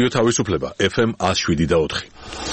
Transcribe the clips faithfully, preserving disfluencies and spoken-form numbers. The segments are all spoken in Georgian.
რადიო თავისუფლება ეფ ემ one oh seven და four.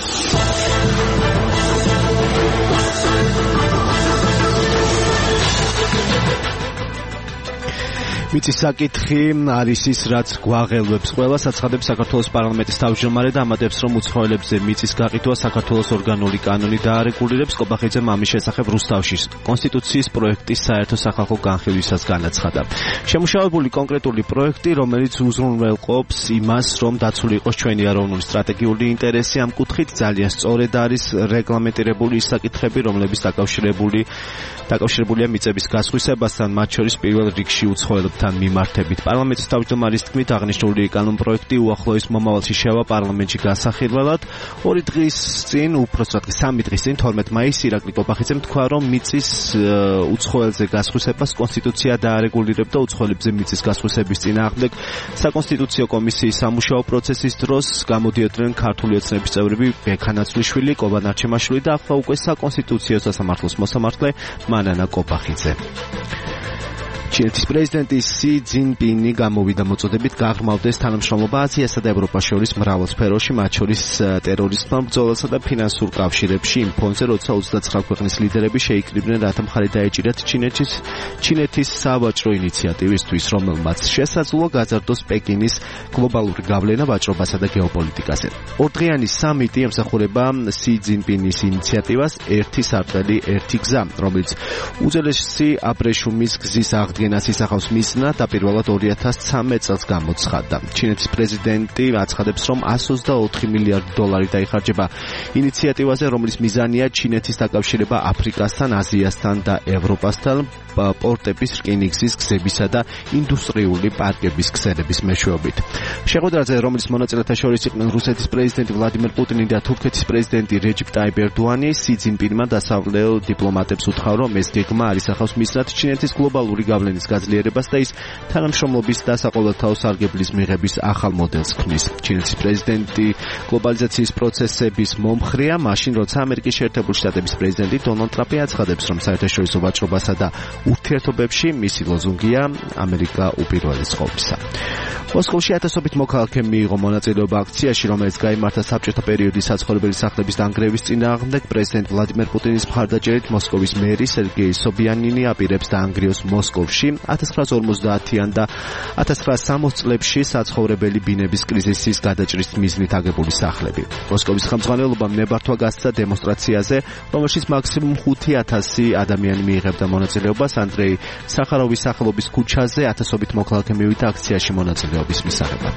მიწის საკითხი არის ის, რაც გვაღელვებს ყველას, აცხადებს საქართველოს პარლამენტის თავმჯდომარე და ამატებს, რომ უცხოელებზე მიწის გაყიდვა საქართველოს ორგანული კანონი დაარეგულირებს. კობახიძემ ამის შესახებ რუსთავშის კონსტიტუციის პროექტის საერთო სახალხო განხილვისას განაცხადა. შემუშავებული კონკრეტული პროექტი, რომელიც უზრუნველყოფს იმას, რომ დაცული იყოს ჩვენი ეროვნული სტრატეგიული ინტერესი, ამ კუთხით ძალიან სწორედ არის რეგლამენტირებული ის საკითხები, რომლებიც დაკავშირებული დაკავშირებულია მიწების გასხვისებასთან, მათ შორის პირველ რიგში უცხოელებთან მიმართებით. პარლამენტის თავმჯდომარის თქმით, აღნიშნული კანონპროექტი უახლოეს მომავალში შევა პარლამენტში გასახილველად. ორი დღის წინ, უпроსტად სამი დღის წინ, თორმეტ მაისს ირაკლი კობახიძემ თქვა, რომ მიწის უცხოელზე გასხვისებას კონსტიტუცია დაარეგულირებდა. უცხოელებზე მიწის გასხვისების წინააღმდეგ საკონსტიტუციო კომისიის სამუშაო პროცესის დროს გამოდიოდნენ ქართული ოცნების წევრები ბექანაცვლიშვილი, კობა ნარჩემაშვილი და ახლა უკვე საკონსტიტუციო სასამართლოს მოსამართლე მანანა კობახიძე. ჩინეთის პრეზიდენტი სი ძინპინი გამოვიდა მოწოდებით გაღრმავდეს თანამშრომლობა აზიასა და ევროპას შორის მრავალ სფეროში, მათ შორის ტერორიზმთან ბრძოლასა და ფინანსურ კავშირებში. იმ ფონზე, როცა ოცდათვრამეტ ქვეყნის ლიდერები შეიკრიბნენ, რათა მხარი დაეჭირათ ჩინეთის ჩინეთის სავაჭრო ინიციატივისთვის, რომელმაც შესაძლოა გაზარდოს პეკინის გლობალური გავლენა ვაჭრობასა და გეოპოლიტიკაზე. ორდღიანი სამიტი ემსახურება სი ძინპინის ინიციატივას ერთი სარტყელი, ერთი გზა, რომელიც უძველესი აბრეშუმის გზის აღდგენას ისახავს მიზნად, დაპირველად ორი ათას ცხრამეტ წელს გამოცხადდა. ჩინეთის პრეზიდენტი აცხადებს, რომ one hundred twenty-four მილიარდი დოლარი დაიხარჯება ინიციატივაზე, რომლის მიზანია ჩინეთის დაკავშირება აფრიკასთან, აზიასთან და ევროპასთან, პორტების, რკინიგზის გზებისა და ინდუსტრიული პარკების ქსელების მეშვეობით. შეხვედრაზე, რომლის მონაწილეთა შორის იყვნენ რუსეთის პრეზიდენტი ვლადიმერ პუტინი და თურქეთის პრეზიდენტი რეჯიპ ტაიპ ერდოანი, სი ძინპინმა დასავლელ დიპლომატებს უთხრა, რომ ეს გეგმა არის ახავს მიზნად ჩინეთის გლობალური გავლენის გაძლიერებას და ის თანამშრომლობის და საყოველთაო სარგებლის მიღების ახალ მოდელს ქმნის. ჩინეთის პრეზიდენტი გლობალიზაციის პროცესების მომხრეა, მაშინ როცა ამერიკის შეერთებული შტატების პრეზიდენტი დონალდ ტრამპი აცხადებს, რომ საერთაშორისო ვაჭრობასა და ურთიერთობებში მისი ლოზუნგია ამერიკა უპირველეს ყოვლისა. მოსკოვში ათასობით მოქალაქე მიიღო მონაწილეობა აქციაში, რომელიც გაიმართა საბჭოთა პერიოდის საცხოვრებელი სახლების დანგრევის წინააღმდეგ. პრეზიდენტ ვლადიმერ პუტინის მხარდაჭერით მოსკოვის მერი სერგეი სობიანინი აპირებს დაანგრიოს მოსკოვში ათას ცხრაასა ორმოცდაათიან და ათას ცხრაასა სამოცდაათ წლებში საცხოვრებელი ბინების კრიზისის გადაჭრის მიზნით აგებული სახლები. მოსკოვის ხელმძღვანელობამ ნებართვა გასცა დემონსტრაციაზე, რომელშიც მაქსიმუმ ხუთი ათასი ადამიანი მიიღებდა მონაწილეობას. ანდრეი სახაროვის სახელობის ქუჩაზე ათასობით მოქალაქე მივიდა აქციაში მონაწილეობის მისაღებად.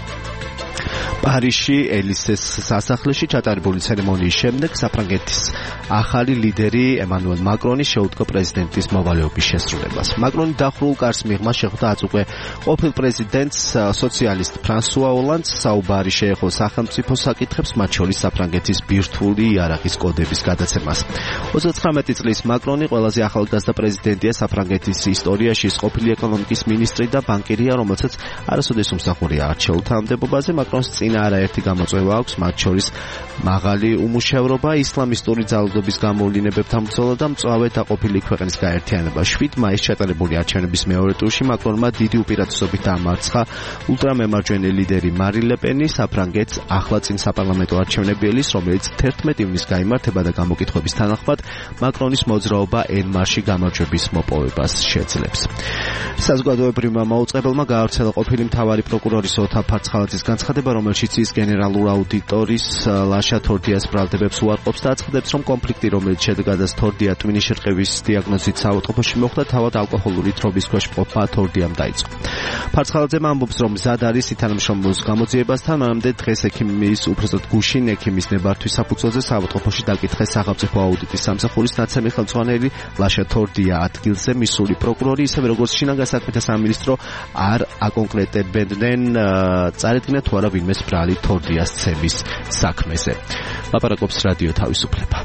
პარიზში ელისეს სასახლეში ჩატარებული ცერემონიის შემდეგ საფრანგეთის ახალი ლიდერი ემანუელ მაკრონი შეუდგა პრეზიდენტის მოვალეობის შესრულებას. მაკრონი დახურულ კარს მიღმა შეხვდა აწ უკვე ყოფილ პრეზიდენტს სოციალისტ ფრანსუა ოლანდს. საუბარი შეეხო სახელმწიფო საკითხებს, მათ შორის საფრანგეთის ბირთვული იარაღის კოდების გადაცემას. ოცდათვრამეტი წლის მაკრონი ყველაზე ახალგაზრდა პრეზიდენტია საფრანგეთის ისტორიაში, ის ყოფილი ეკონომიკის მინისტრი და ბანკირია, რომელსაც არასოდეს უმსახურია არჩეულ თანამდებობაზე. მაკრონს წინა არაერთი გამოწვევა აქვს, მათ შორის მაღალი უმუშევრობა, ისლამისტური ძალადობის გამოვლინებებთან ბრძოლა და მწვავე დაყოფილი ქვეყნის გაერთიანება. შვიდ მაისს ჩატარებული არჩევნების მეორე ტურში მაკრონმა დიდი უპირატესობით დამარცხა ულტრამემარჯვენე ლიდერი მარი ლე პენი. საფრანგეთს ახლა წინ საპარლამენტო არჩევნები ელის, რომელიც თერთმეტი ივნის გაიმართება და გამოკითხვების თანახმად მაკრონის მოძრაობა ენ-მარში გამარჯვების მოპოვებას შეძლებს. საზოგადოებრივმა მაუწყებელმა გაავრცელა ყოფილი მთავარი პროკურორის ოთარ ფარცხალაძის განცხადება, რომელშიც ის გენერალურ აუდიტორის ლაშა თორდიას ბრალდებებს უარყოფს და აცხადებს, რომ კონფლიქტი, რომელიც შედგადას თორდია ტვინის შერყევის დიაგნოზით საავადმყოფოში მოხდა, თავად ალკოჰოლური თრობის ქვეშ მყოფმა თორდიამ დაიწყო. ფარცხალაძემ ამბობს, რომ მზად არის ითანამშრომლოს გამოძიებასთან, მანამდე დღეს ექიმის, უпроსტად გუშინ ექიმის ნებართვის საფუძველზე საავადმყოფოში დაკითხეს სახელმწიფო აუდიტის სამსახურის ნაცემი ხელმძღვანელი ლაშა თორდია ადგილზე მისული პროკურორი, ისევე როგორც შინაგან საქმეთა სამინისტრო არ აკონკრეტებდნენ წარედგინა თუ არა ვინმეს ბრალი თორდიას ცემის საქმეზე. ლაპარაკობს რადიო თავისუფლება.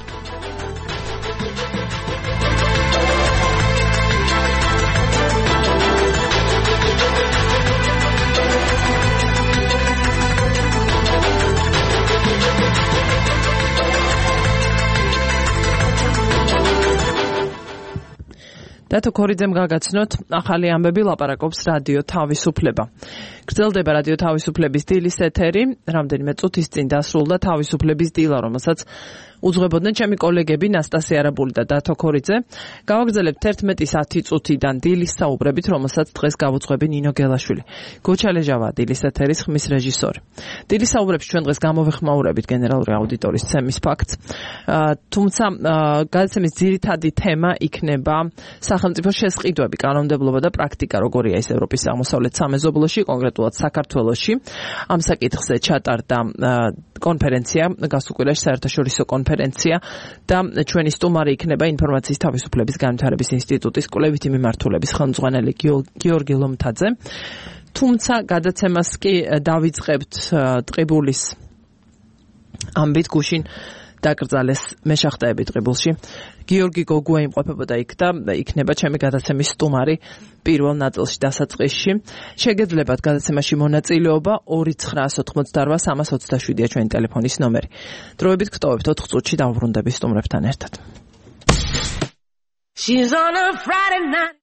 დათო ქორიძემ გაგაცნოთ ახალი ამბები, ლაპარაკობს რადიო თავისუფლება. გრძელდება რადიო თავისუფლების დილის ეთერი, რამდენიმე წუთის წინ დასრულდა თავისუფლების დილა, რომელსაც უძღვებოდნენ ჩემი კოლეგები ნასტასია არაბული და დათო ქორიძე. გავაგრძელებთ ერთმეტის ათი წუთიდან დილის საუბრებით, რომელსაც დღეს გავუძღვები ნინო გელაშვილი. გოჩალეჟავა დილის ეთერის ხმის რეჟისორი. დილის საუბრებში ჩვენ დღეს გამოვეხმაურებით გენერალური აუდიტორის ცემის ფაქტს. თუმცა გადაცემის ძირითადი თემა იქნება სახელმწიფო შესყიდვები, კანონმდებლობა და პრაქტიკა, როგორია ის ევროპის აღმოსავლეთ სამეზობლოში, კონკრეტულად საქართველოში. ამ საკითხზე ჩატარდა კონფერენცია, გასუკვირაში საერთაშორისო კონფერენცია და ჩვენი სტუმარი იქნება ინფორმაციის თავისუფლების განვითარების ინსტიტუტის კვლევითი მიმართულების ხელმძღვანელი გიორგი ლომთაძე. თუმცა გადაცემას კი დავიწყებთ ტყიბულის ამბით გუშინ დაკრძალეს მეშახტაები ტყიბულში. გიორგი გოგუა იმყოფებოდა იქ და იქნება ჩემი გადაცემის სტუმარი პირველ ნაწილში დასაწყისში. შეგეძლებათ გადაცემაში მონაწილეობა ორი ცხრაას ოთხმოცდაორვა სამას ოცდაშვიდია ჩვენი ტელეფონის ნომერი. დროებით გტოვებთ ოთხ წუთში დავბრუნდები სტუმრებთან ერთად. She's on a Friday night.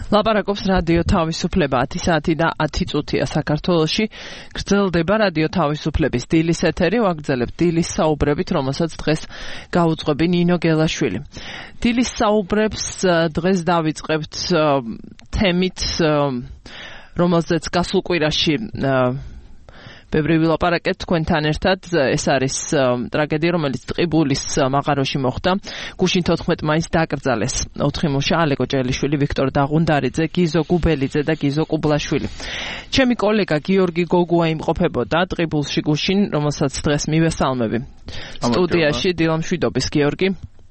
ლაპარაკობს რადიო თავისუფლება ათი საათი და ათი წუთია საქართველოში. გრძელდება რადიო თავისუფლების დილის ეთერი, ვაგრძელებთ დილის საუბრებით, რომელსაც დღეს გაუძღვები ნინო გელაშვილი. დილის საუბრებს დღეს დავიწყებთ თემით, რომელზეც გასულ კვირაში ბევრი ვილაპარაკეთ თქვენთან ერთად. ეს არის ტრაგედია, რომელიც ტყიბულის მაღაროში მოხდა. გუშინ თოთხმეტ მაისს დაკრძალეს ოთხი მუშა: ალეკო ჭელიშვილი, ვიქტორ დაღუნდარიძე, გიზო გუბელიძე და გიზო კუბლაშვილი. ჩემი კოლეგა გიორგი გოგუა იმყოფებოდა ტყიბულში გუშინ, რომელსაც დღეს მივესალმები. სტუდიაში დილა მშვიდობის გიორგი.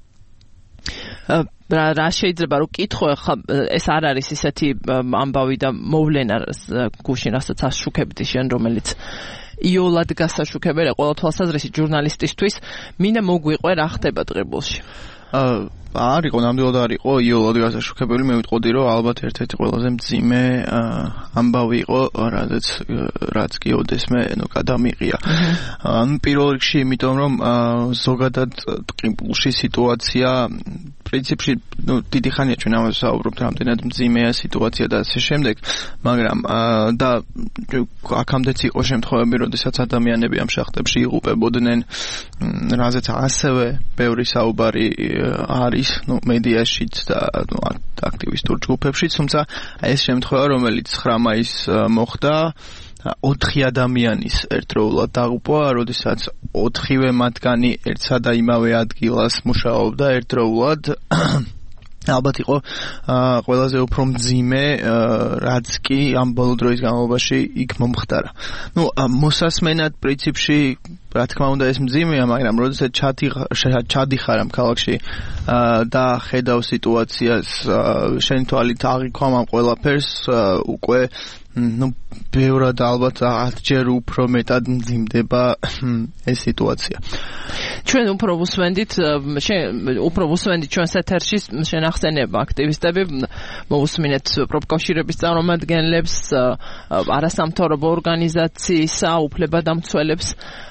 რა შეიძლება რომ კითხო, ეს არ არის ისეთი ამბავი და მოვლენა გუშინ, რასაც აშუქებდი შენ, რომელიც იოლად გასაშუქებელია ყველა თვალსაზრისით ჟურნალისტისთვის. მინდა მოგვიყვე რა ხდება ტყიბულში. არ იყო, ნამდვილად არ იყო იოლად გასაშუქებელი. მე ვიტყოდი, რომ ალბათ ერთ-ერთი ყველაზე მძიმე ამბავი იყო, რადგან რაც კი ოდესმე ნუ გადამიღია. ანუ პირველ რიგში, იმიტომ რომ ზოგადად ტყიბულში სიტუაცია პრინციპში ნუ დიდი ხანია ჩვენ ამაზე საუბრობთ, რამდენად მძიმეა სიტუაცია და ასე შემდეგ, მაგრამ და აქამდეც იყო შემთხვევები, როდესაც ადამიანები ამ შახტებში იღუპებოდნენ, რაზეც ასევე ბევრი საუბარი არის ნუ მედიაშიც და ნუ აქტივისტურ ჯგუფებშიც, თუმცა ეს შემთხვევა, რომელიც ცხრა მაისს მოხდა, ოთხი ადამიანის ერთდროულად დაღუპვა, როდესაც ოთხივე მათგანი ერთსა და იმავე ადგილას მუშაობდა ერთდროულად. ალბათ იყო ყველაზე უფრო მძიმე, რაც კი ამ ბოლო დროის განმავლობაში იქ მომხდარა. ნუ მოსასმენად პრინციპში რა თქმა უნდა ეს მძიმეა, მაგრამ როდესაც ჩადიხარ ამ ქალაქში და ხედავ სიტუაციას, შენი თვალით აღიქვამ ამ ყველაფერს, უკვე ნუ ბევრად ალბათ ათჯერ უფრო მეტად მძიმდება ეს სიტუაცია. ჩვენ უფრო ვუსვენდით, უფრო ვუსვენდით ჩვენს ეთერში შენახსენებმა აქტივისტები, მოვუსმინეთ პროფკავშირების წარმომადგენლებს, არასამთავრობო ორგანიზაციისა უფლებადამცველებს.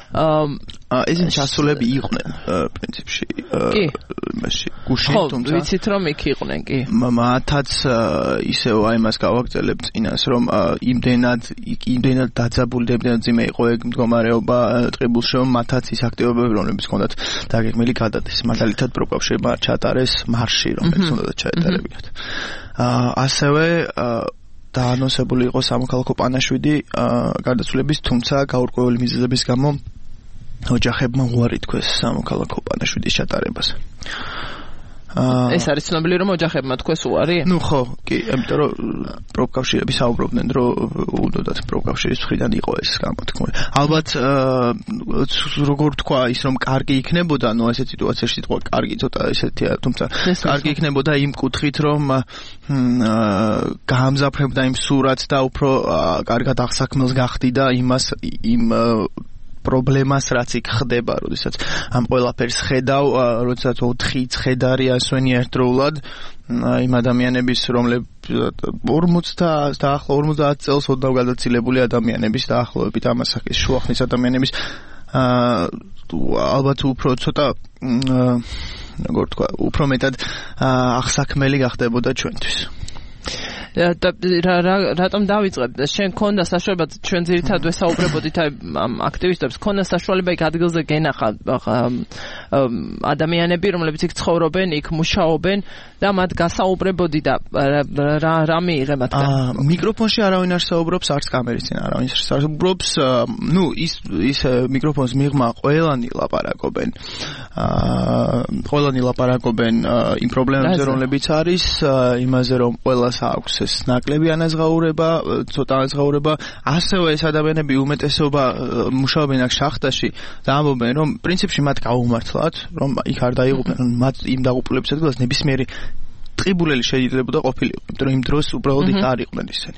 ესენ ჩასულები იყვნენ პრინციპში იმაში გუშინ, თუმცა ხო, ვიცით რომ იქ იყვნენ, კი. მათაც ისევ აი მას გავაგრძელებ წინას, რომ იმდენად იმდენად დაძაბული და იმდენად ძიმე იყო ეგ მდგომარეობა ტყიბულში, რომ მათაც ის აქტივობები, რომლებიც ჰქონდათ დაგეგმილი, გადადეს. მაგალითად პროფკავშირმა ჩატარეს მარში, რომელიც უნდათ ჩაეტარებინათ. ასევე დაანონსებული იყო სამოქალაქო პანაშვიდი გარდაცვლილების, თუმცა გაურკვეველი მიზეზების გამო ოჯახებმა უარი თქვეს სამოქალაქო პანაშვიდის ჩატარებას. ეს არის ცნობილი, რომ ოჯახებმა თქვეს უარი? ნუ ხო, კი, იმიტომ რომ პროფკავშირები საუბრობდნენ, რომ უნდათ პროფკავშირის მხრიდან იყო ეს გამოთქმული. ალბათ როგორ თქვა ის, რომ კარგი იქნებოდა, ნუ ესეთ სიტუაციაში თქვა კარგი ცოტა ესეთია, თუმცა კარგი იქნებოდა იმ კუთხით, რომ გაამზაფრებდა იმ სურათს და უფრო კარგად აღსაქმელს გახდიდა იმას იმ პრობლემას, რაც იქ ხდება, როდესაც ამ ყველაფერს ხედავ, როდესაც ოთხი ცხედარი ასვენი ერთდროულად იმ ადამიანების, რომლებიც ორმოც და დაახლოებით ორმოცდაათ წელს ოდნავ გადაცილებული ადამიანების დაახლოებით ამასაკის შუახნის ადამიანების ალბათ უფრო ცოტა როგორ თქვა, უფრო მეტად აღსაქმელი გახდებოდა ჩვენთვის. რატომ დავიწყებ? შენ ქონდა საშუალება, ჩვენ ძირითადად ვესაუბრებოდით ამ აქტივისტებს, ქონდა საშუალება იქ ადგილზე გენახა ადამიანები, რომლებიც იქ ცხოვრობენ, იქ მუშაობენ და მათ გასაუბრებოდი და რა მიიღე მათგან? მიკროფონში არავინ არ საუბრობს, არც კამერის წინ არავინ საუბრობს. ნუ ის ის მიკროფონს მიღმა ყველანი ლაპარაკობენ. ყველანი ლაპარაკობენ იმ პრობლემებზე, რომლებიც არის, იმაზე რომ ყველას აქვს ეს ნაკლები ანაზღაურება, ცოტა ანაზღაურება, ასევე ეს ადამიანები უმეტესობა მუშაობენ აქ შახტაში და ამბობენ, რომ პრინციპში მათ გაუმართლათ, რომ იქ არ დაიღუპნენ, მათ იმ დაღუპულების ადგილას ნებისმიერი ტყიბულელი შეიძლებოდა ყოფილიყო, იმიტომ რომ იმ დროს უბრალოდ იქ არ იყვნენ ისინი.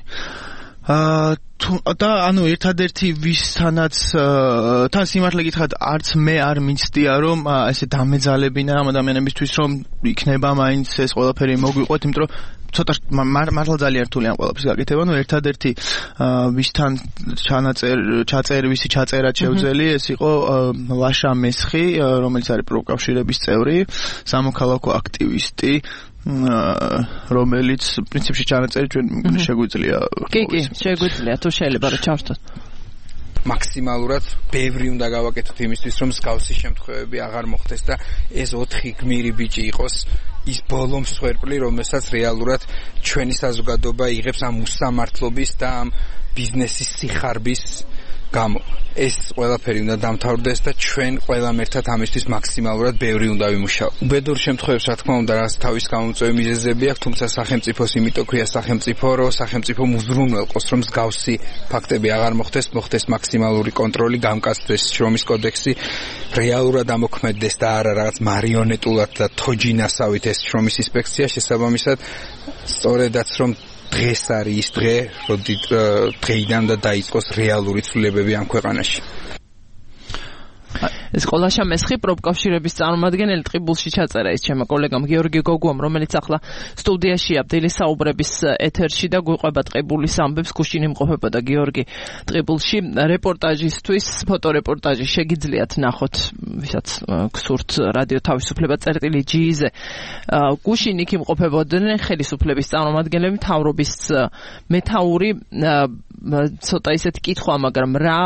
და ანუ ერთადერთი ვისთანაც თან სიმართლე გითხრათ, არც მე არ მიცდია, რომ ესე დამეძალებინა ამ ადამიანებისთვის, რომ იქნება მაინც ეს ყველაფერი მოგვიყვეთ, იმიტომ რომ ცოტა მართლა ძალიან რთული ამ ყველაფრის გაკეთება. ნუ ერთადერთი ვისთან ჩანაწერ ჩაწერ ვისი ჩაწერა შევძელი, ეს იყო ლაშა მესხი, რომელიც არის პროფკავშირების წევრი, სამოქალაქო აქტივისტი. რომელიც პრინციპში ჩანაწერი ჩვენ შეგვიძლია. კი, კი, შეგვიძლია თუ შეიძლება რომ ჩავშთოთ. მაქსიმალურად ბევრი უნდა გავაკეთოთ იმისთვის, რომ მსგავსი შემთხვევები აღარ მოხდეს და ეს ოთხი გმირი ბიჭი იყოს ის ბოლო მსხვერპლი, რომელსაც რეალურად ჩვენი საზოგადოება იღებს ამ უსამართლობის და ამ ბიზნესის სიხარბის გამო. ეს ყველაფერი უნდა დამთავრდეს და ჩვენ ყველამ ერთად ამისთვის მაქსიმალურად ბევრი უნდა ვიმუშაოთ. უბედურ შემთხვევებს, რა თქმა უნდა, რაც თავის გამომწვევი მიზეზები აქვს, თუმცა სახელმწიფოს იმიტომ ქვია სახელმწიფო, რომ სახელმწიფო უზრუნველყოს, რომ მსგავსი ფაქტები აღარ მოხდეს, მოხდეს მაქსიმალური კონტროლი, გამკაცდეს შრომის კოდექსი, რეალურად ამოქმედდეს და არა რაღაც მარიონეტულად და თოჯინასავით ეს შრომის ინსპექცია, შესაბამისად, სწორედაც რომ დღეს არის ის დღე, როდი დღეიდან და დაიწყოს რეალური ცვლილებები ამ ქვეყანაში. ეს ყოლაშა მესხი პროფკავშირების წარმომადგენელი ტყიბულში ჩაწერა ის ჩემო კოლეგამ გიორგი გოგუამ, რომელიც ახლა სტუდიაშია დილის საუბრების ეთერში და გვიყვება ტყიბულის ამბებს. გუშინ იმყოფებოდა გიორგი ტყიბულში რეპორტაჟისთვის, ფოტორეპორტაჟი შეგიძლიათ ნახოთ, ვისაც გსურთ რადიო თავისუფლება წერტილი ჯი-ზე. გუშინ იქ იმყოფებოდნენ ხელისუფლების წარმომადგენლები, მთავრობის მეთაური, ცოტა ისეთი კითხვა, მაგრამ რა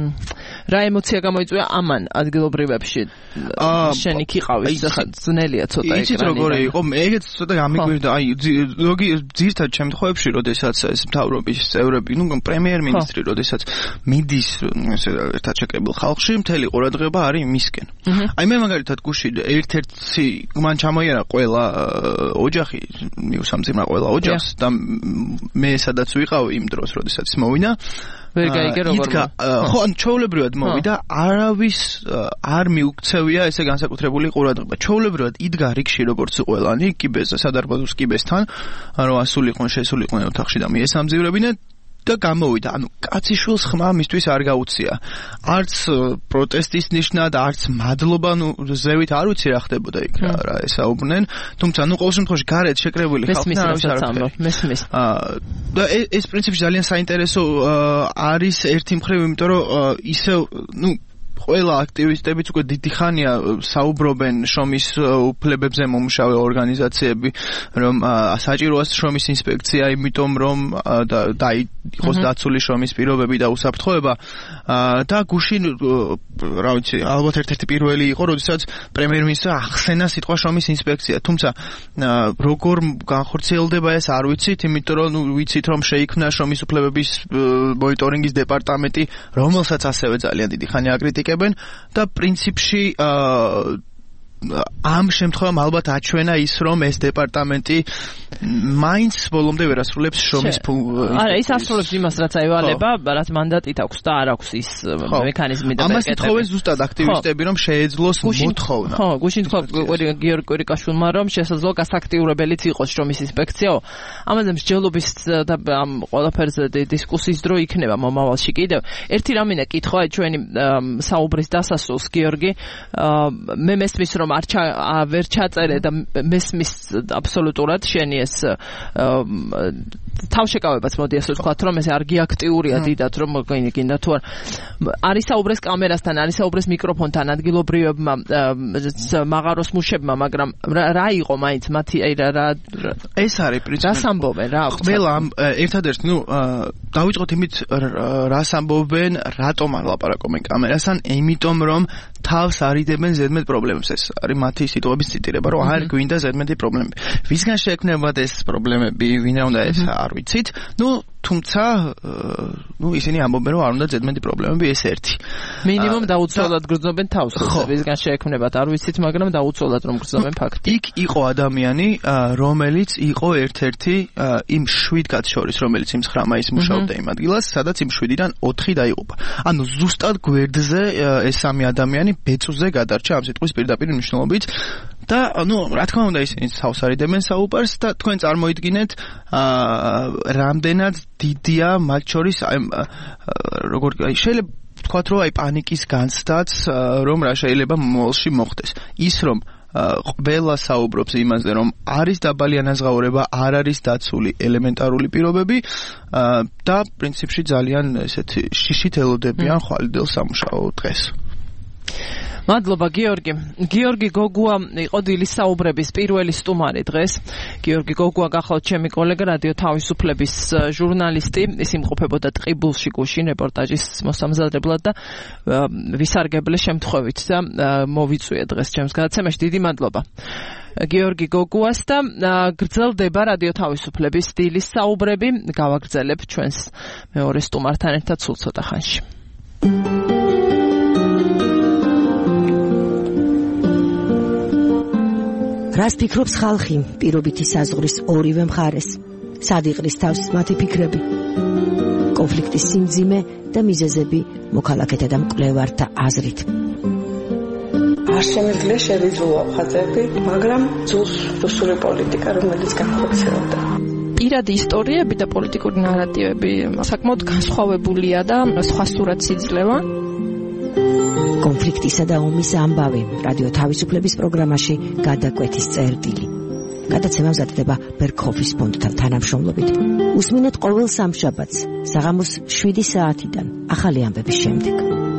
რა ემოცია გამოიწვია ამან ადგილობრივებში? შენ იქ იყავის, ხა ძნელია ცოტა ეკრანი. იცით როგორი იყო? ეგეც ცოტა გამიგვირდა. აი ზოგი ძირთად შემთხვევებში, როდესაც ეს მთავრობის წევრები, ნუ პრემიერ-მინისტრი, როდესაც მიდის ერთად შეკრებილ ხალხში, მთელი ყურადღება არის მისკენ. აი მე მაგალითად გუშინ ერთ-ერთი მან ჩამოიარა ყველა ოჯახი, მიუსამძიმრა ყველა ოჯახს და მე სადაც ვიყავ იმ დროს, როდესაც მოვინა ვერ გაიგე როგორ ხო ან ჩაოლებრივად მოვიდა, არავის არ მიუქცევია ესე განსაკუთრებული ყურადღება. ჩაოლებრივად იდგა რიგში როგორც ყველანი კიბეზე, სადარბაზოს კიბესთან, რომ ასულიყვნენ, შესულიყვნენ ოთახში და მიესამძივრებინე და გამოვიდა. ანუ კაციშვილს ხმა მისთვის არ გაუწია. არც პროტესტის ნიშნად, არც მადლობა, ნუ ზევით არ ვიცი რა ხდებოდა იქ რა ესაუბრნენ. თუმცა ნუ ყოველ შემთხვევაში გარეთ შეკრებული ხალხი არავის არ აკეთებს. მესმის. და ეს პრინციპი ძალიან საინტერესო არის ერთი მხრივ, იმიტომ რომ ისევ ნუ ყველა აქტივისტებიც უკვე დიდი ხანია საუბრობენ შრომის უფლებებზე მომუშავე ორგანიზაციები, რომ საჭიროა შრომის ინსპექცია, იმიტომ რომ და იყოს დაცული შრომის პირობები და უსაფრთხოება. და გუშინ რა ვიცი, ალბათ ერთ-ერთი პირველი იყო, როდესაც პრემიერ-მინისტრმა ახსენა სიტყვა შრომის ინსპექცია. თუმცა როგორ განხორციელდება ეს არ ვიცით, იმიტომ რომ ნუ ვიცით რომ შეიქმნა შრომის უფლებების მონიტორინგის დეპარტამენტი, რომელსაც ასევე ძალიან დიდი ხანია აკრიტიკებენ. და პრინციპში ამ შემთხვევამ ალბათ აჩვენა ის, რომ ეს დეპარტამენტი მაინც ბოლომდე ვერ ასრულებს შრომის ფუნქციას. არა, ის ასრულებს იმას, რაც აივალება, რაც მანდატით აქვს და არ აქვს ის მექანიზმი და ამას ითხოვენ ზუსტად აქტივისტები, რომ შეეძლოს მოთხოვნა. ხო, გუშინ თქვა გიორგი კვირიკაშვილმა, რომ შესაძლოა გასაქტიურებელიც იყოს შრომის ინსპექციაო. ამაზე მსჯელობის და ამ ყველაფერზე დისკუსიის დრო იქნება მომავალში კიდევ. ერთი რამინა კითხვა ჩვენი საუბრის დასასრულს, გიორგი, მე მესმის რომ არ ვერ ჩაწერე და მესმის აბსოლუტურად შენი ეს თავშეკავებაც მოდი ასე ვთქვათ, რომ ეს არ გიაქტიურია დიდად, რომ გინდა თუ არ არის საუბრეს კამერასთან, არის საუბრეს მიკროფონთან ადგილობრივებმა მაღაროს მუშებმა, მაგრამ რა იყო მაინც მათი აი რა ეს არის პრინციპი. რას ამბობენ რა? ყველა ერთადერთი, ნუ დავიწყოთ იმით, რას ამბობენ, რატომ არ ლაპარაკობენ კამერასთან, იმიტომ რომ თავს არიდებენ ზედმეტ პრობლემებს. ეს არის მათი სიტყვების ციტირება, რომ არ გვინდა ზედმეტი პრობლემები. ვისგან შეექმნებათ ეს პრობლემები, ვინ რა უნდა ეს არ ვიცით. ნუ თუმცა ნუ ისინი ამბობენ, რომ არ უნდა ზედმეტი პრობლემები, ეს ერთი. მინიმუმ დაუცველად გრძნობენ თავს, ვისგან შეექმნებათ, არ ვიცით, მაგრამ დაუცველად რომ გრძნობენ ფაქტი. იქ იყო ადამიანი, რომელიც იყო ერთ-ერთი იმ შვიდ კაცს შორის, რომელიც იმ ცხრა მაისს მუშაობდა იმ ადგილას, სადაც იმ შვიდიდან ოთხი დაიღუპა. ანუ ზუსტად გვერდზე ეს სამი ადამიანი ბეწვზე გადარჩა ამ სიტყვის პირდაპირ მნიშვნელობით. და ნუ რა თქმა უნდა ისინი თავს არიდებენ საუბარს და თქვენ წარმოიდგინეთ რამდენად დიდია მათ შორის როგორ შეიძლება ვთქვათ რომ აი პანიკის განცდაც რომ რა შეიძლება მომავალში მოხდეს. ის რომ ყველა საუბრობს იმაზე, რომ არის დაბალი ანაზღაურება, არ არის დაცული ელემენტარული პირობები და პრინციპში ძალიან ესეთი შიშით ელოდებიან ხვალიდელ სამუშაო დღეს. მადლობა გიორგი. გიორგი გოგუა იყო დილის საუბრების პირველი სტუმარი დღეს. გიორგი გოგუა გახლავთ ჩემი კოლეგა რადიო თავისუფლების ჟურნალისტი. ის იმყოფებოდა ტყიბულში გუშინ რეპორტაჟის მოსამზადებლად და ვისარგებლე შემთხვევით და მოვიწვია დღეს ჩემს გადაცემაში. დიდი მადლობა. გიორგი გოგუას და გრძელდება რადიო თავისუფლების დილის საუბრები. გავაგრძელებ ჩვენს მეორე სტუმართან ერთად სულ ცოტა ხანში. რას ფიქრობს ხალხი პირობითი საზღვრის ორივე მხარეს? სად იყრის თავს მათი ფიქრები? კონფლიქტის სიმძიმე და მიზეზები მოქალაქეთა და მკვლევართა აზრით. არ შემიძლია შევიძულო ხაზები, მაგრამ ძულს რუსული პოლიტიკა, რომელიც განხორციელდა. პირადი ისტორიები და პოლიტიკური ნარატივები საკმაოდ განსხვავებულია და სხვა სურათს იძლევა. კონფლიქტისა და ომის ამბავი რადიო თავისუფლების პროგრამაში გადაკვეთის წერტილი. გადაცემა მზადდება ბერგჰოფის ფონდთან თანამშრომლობით. უსმინეთ ყოველ სამშაბათს საღამოს შვიდი საათიდან ახალი ამბების შემდეგ.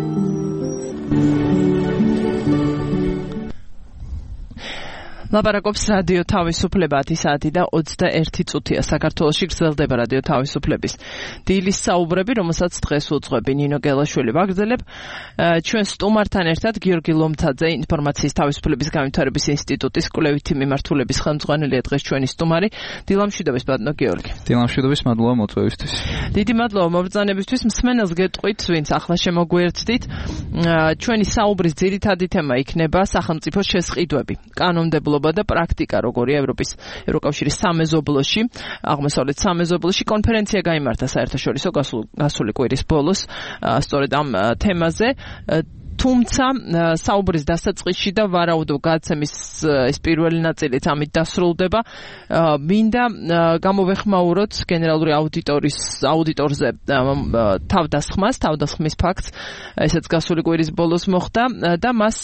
ლაპარაკობს რადიო თავისუფლება ათი საათი და ოცდაერთი წუთია. საქართველოში გრძელდება რადიო თავისუფლების დილის საუბრები, რომელსაც დღეს უძღვები ნინო გელაშვილი. ვაგრძელებ ჩვენ სტუმართან ერთად გიორგი ლომთაძე, ინფორმაციის თავისუფლების განვითარების ინსტიტუტის კვლევითი მიმართულების ხელმძღვანელია დღეს ჩვენი სტუმარი. დილამშვიდობის ბატონო გიორგი. დილამშვიდობის, მადლობა მოწვევისთვის. დიდი მადლობა მობრძანებისთვის. მსმენელს გეტყვით, ვინც ახლა შემოგვიერთდით. ჩვენი საუბრის ძირითადი თემა იქნება სახელმწიფოს შესყიდვები, კანონმდებლობა და პრაქტიკა, როგორია ევროპის ევროკავშირის სამეზობლოში, აღმოსავლეთ სამეზობლოში. კონფერენცია გაიმართა საერთაშორისო გასული კვირის ბოლოს სწორედ ამ თემაზე. თუმცა საუბრის დასაწყისში და ვარაუდობ გადაცემის ეს პირველი ნაწილიც ამით დასრულდება. მინდა გამოვეხმაუროთ გენერალური აუდიტორის აუდიტორზე თავდასხმას, თავდასხმის ფაქტს, ესეც გასული კვირის ბოლოს მოხდა და მას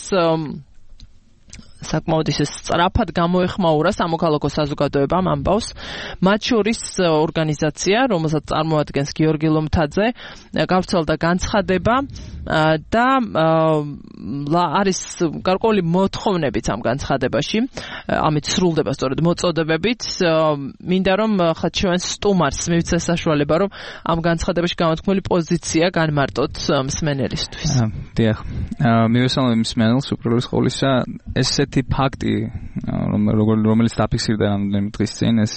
საკმაოდ ისე სწრაფად გამოეხმაურა სამოქალაქო საზოგადოებამ ამბავს, მათ შორის ორგანიზაცია, რომელსაც წარმოადგენს გიორგი ლომთაძე, გავრცელდა განცხადება და არის გარკვეული მოთხოვნებიც ამ განცხადებაში, ამით სრულდება სწორედ მოწოდებებით. მინდა რომ ხა ჩვენ სტუმარს მივცეს საშუალება, რომ ამ განცხადებაში გამოთქმული პოზიცია განმარტოთ მსმენელისთვის. დიახ. მივესალმებ მსმენელს უპირველეს ყოვლისა, ესეთი ფაქტი, რომელიც დაფიქსირდა რამდენიმე დღის წინ, ეს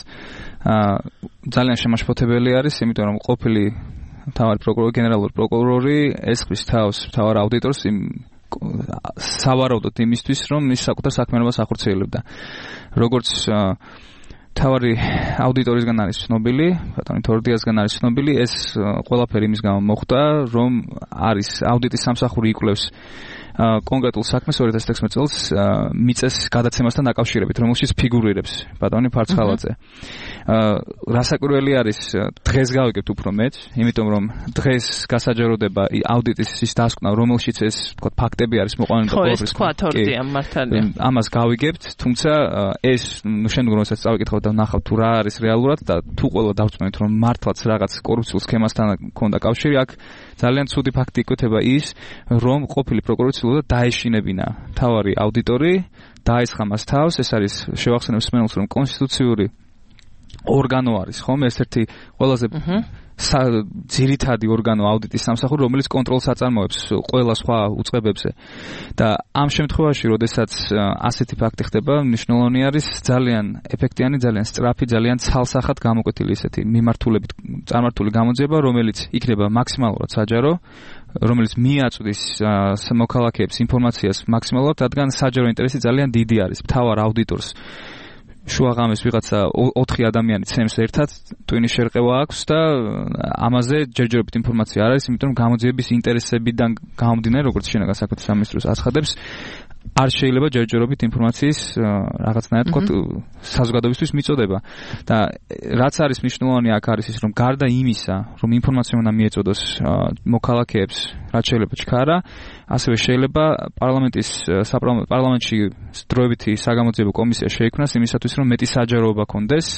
ძალიან შემაშფოთებელი არის, იმიტომ რომ ყოფილი მთავარი პროკურორი, გენერალური პროკურორი ესხვის თავს მთავარ აუდიტორს იმ სავარაუდოდ იმისთვის, რომ ის საკუთარ საქმიანობას ახორციელებდა. როგორც მთავარი აუდიტორისგან არის ცნობილი, ბატონი თორდიასგან არის ცნობილი, ეს ყველაფერი იმის გამო მოხდა, რომ არის აუდიტის სამსახური იკვლევს კონკრეტულ საქმეს ორი ათას ათექვსმეტ წელს მიწეს გადაცემასთან დაკავშირებით, რომელშიც ფიგურირებს ბატონი ფარცხალაძე. რასაკვირველი არის, დღეს გავიგებთ უფრო მეც, იმიტომ რომ დღეს გასაჯაროდება აუდიტის ის დასკვნა, რომელშიც ეს თქო ფაქტები არის მოყვანილი და ყოველთვის. ხო, ეს თქვა თორდია მართალია. ამას გავიგებთ, თუმცა ეს ნუ შემდგომ როდესაც წავიკითხავთ და ნახავთ თუ რა არის რეალურად და თუ ყველა დავწმენთ რომ მართლაც რაღაც კორუფციულ სქემასთან ქონდა კავშირი, აქ ძალიან ცუდი ფაქტი იკვეთება ის, რომ ყოფილი პროკურორი ცდილობდა დაეშინებინა მთავარი აუდიტორი, დაესხა მას თავს. ეს არის შევახსენებ მსმენელს, რომ კონსტიტუციური ორგანო არის, ხომ, ერთ-ერთი ყველაზე ძირითადი ორგანო აუდიტის სამსახური, რომელიც კონტროლს აწარმოებს ყველა სხვა უწყებებზე. და ამ შემთხვევაში, როდესაც ასეთი ფაქტი ხდება, მნიშვნელოვანი არის ძალიან ეფექტიანი, ძალიან სწრაფი, ძალიან ცალსახად გამოკვეთილი ესეთი მიმართულებით წარმართული გამოძიება, რომელიც იქნება მაქსიმალურად საჯარო, რომელიც მიაწვდის მოქალაქეებს ინფორმაციას მაქსიმალურად, რადგან საჯარო ინტერესი ძალიან დიდი არის. მთავარ აუდიტორს შუაღამეს ვიღაცა ოთხი ადამიანი ცემს ერთად, ტვინის შერყევა აქვს და ამაზე ჯერჯერობით ინფორმაცია არ არის, იმიტომ რომ გამოძიების ინტერესებიდან გამომდინარე, როგორც შინაგან საქმეთა სამინისტროს აცხადებს, არ შეიძლება ჯერჯერობით ინფორმაციის რაღაცნაირად თქო საზოგადოებისთვის მიწოდება. და რაც არის მნიშვნელოვანი აქ არის ის, რომ გარდა იმისა, რომ ინფორმაცია უნდა მიეწოდოს მოქალაქეებს, რაც შეიძლება ჩქარა, ასევე შეიძლება პარლამენტის პარლამენტში დროებითი საგამოძიებო კომისია შეიქმნას იმისათვის, რომ მეტი საჯაროობა კონდეს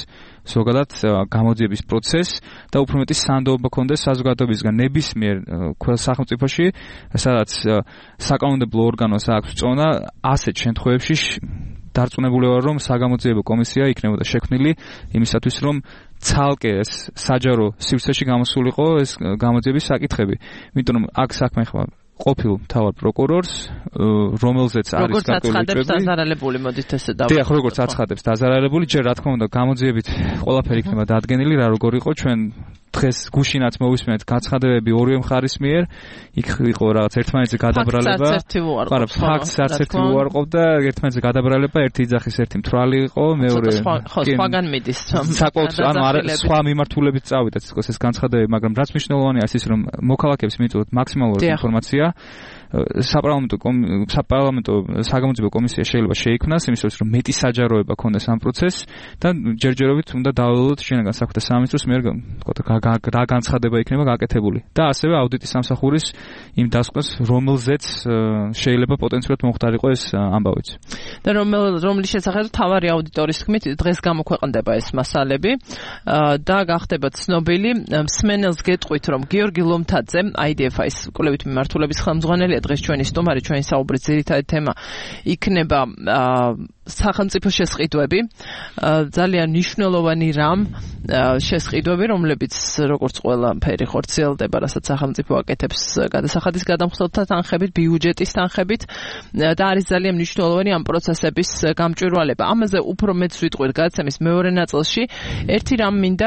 ზოგადად გამოძიების პროცესს და უფრო მეტი სანდოობა ქონდეს საზოგადოებისგან ნებისმიერ სახელმწიფოში, სადაც საკანონმდებლო ორგანოს აქვს წონა ასეთ შემთხვევებში დარწმუნებული ვარ, რომ საგამოძიებო კომისია იქნებოდა შექმნილი იმისათვის, რომ ცალკე ეს საჯარო სივრცეში გამოსულიყო ეს გამოძიების საკითხები. იმიტომ რომ აქ საქმე ხდება ყოფილ მთავარ პროკურორს, რომელზეც არის როგორც აცხადებს დაზარალებული, მოდით ესე დავიწყოთ. დიახ, როგორც აცხადებს დაზარალებული, ჯერ რა თქმა უნდა გამოძიებით ყველაფერი იქნება დადგენილი, რა როგორ იყო ჩვენ დღეს გუშინაც მოვისმენთ გაცხადებები ორივე მხარის მიერ, იქ იყო რაღაც ერთმანეთზე გადაბრალება. არა, ფაქტს არც ერთი უარყოფდა, ერთმანეთზე გადაბრალება, ერთი იძახის, ერთი მთვრალი იყო, მეორე ხო, სხვაგან მიდის. საკუთარ, ანუ არა სხვა მიმართულებით წავიდა თითქოს ეს განცხადებები, მაგრამ რაც მნიშვნელოვანია ის ის, რომ მოქალაქეებს მიწოდოთ მაქსიმალური ინფორმაცია. საპარლამენტო საპარლამენტო საგამოძიებო კომისია შეიძლება შეიქმნას იმისთვის რომ მეტი საჯაროება ქონდეს ამ პროცესს და ჯერჯერობით უნდა დავალოთ შინაგან საქმეთა სამინისტროს მიერ რა განცხადება იქნება გაკეთებული და ასევე აუდიტის სამსახურის იმ დასკვნას რომელზეც შეიძლება პოტენციურად მომხდარიყო ეს ამბავიც და რომლის შესახებ თავარი აუდიტორის თქმით დღეს გამოქვეყნდება ეს მასალები და გახდება ცნობილი მსმენელს გეტყვით რომ გიორგი ლომთაძე აი დი ეფ აის კვლევით მიმართულების ხელმძღვანელია დღეს ჩვენი სტუმარი ჩვენი საუბრის ძირითადი თემა იქნება სახელმწიფო შესყიდვები ძალიან მნიშვნელოვანი რამ შესყიდვები რომლებიც როგორც ყველაფერი ხორციელდება რასაც სახელმწიფო აკეთებს გადასახადის გადამხდელთა თანხებით ბიუჯეტის თანხებით და არის ძალიან მნიშვნელოვანი ამ პროცესების გამჭვირვალება ამაზე უფრო მეც ვიტყვით გადაცემის მეორე ნაწილში ერთი რამ მინდა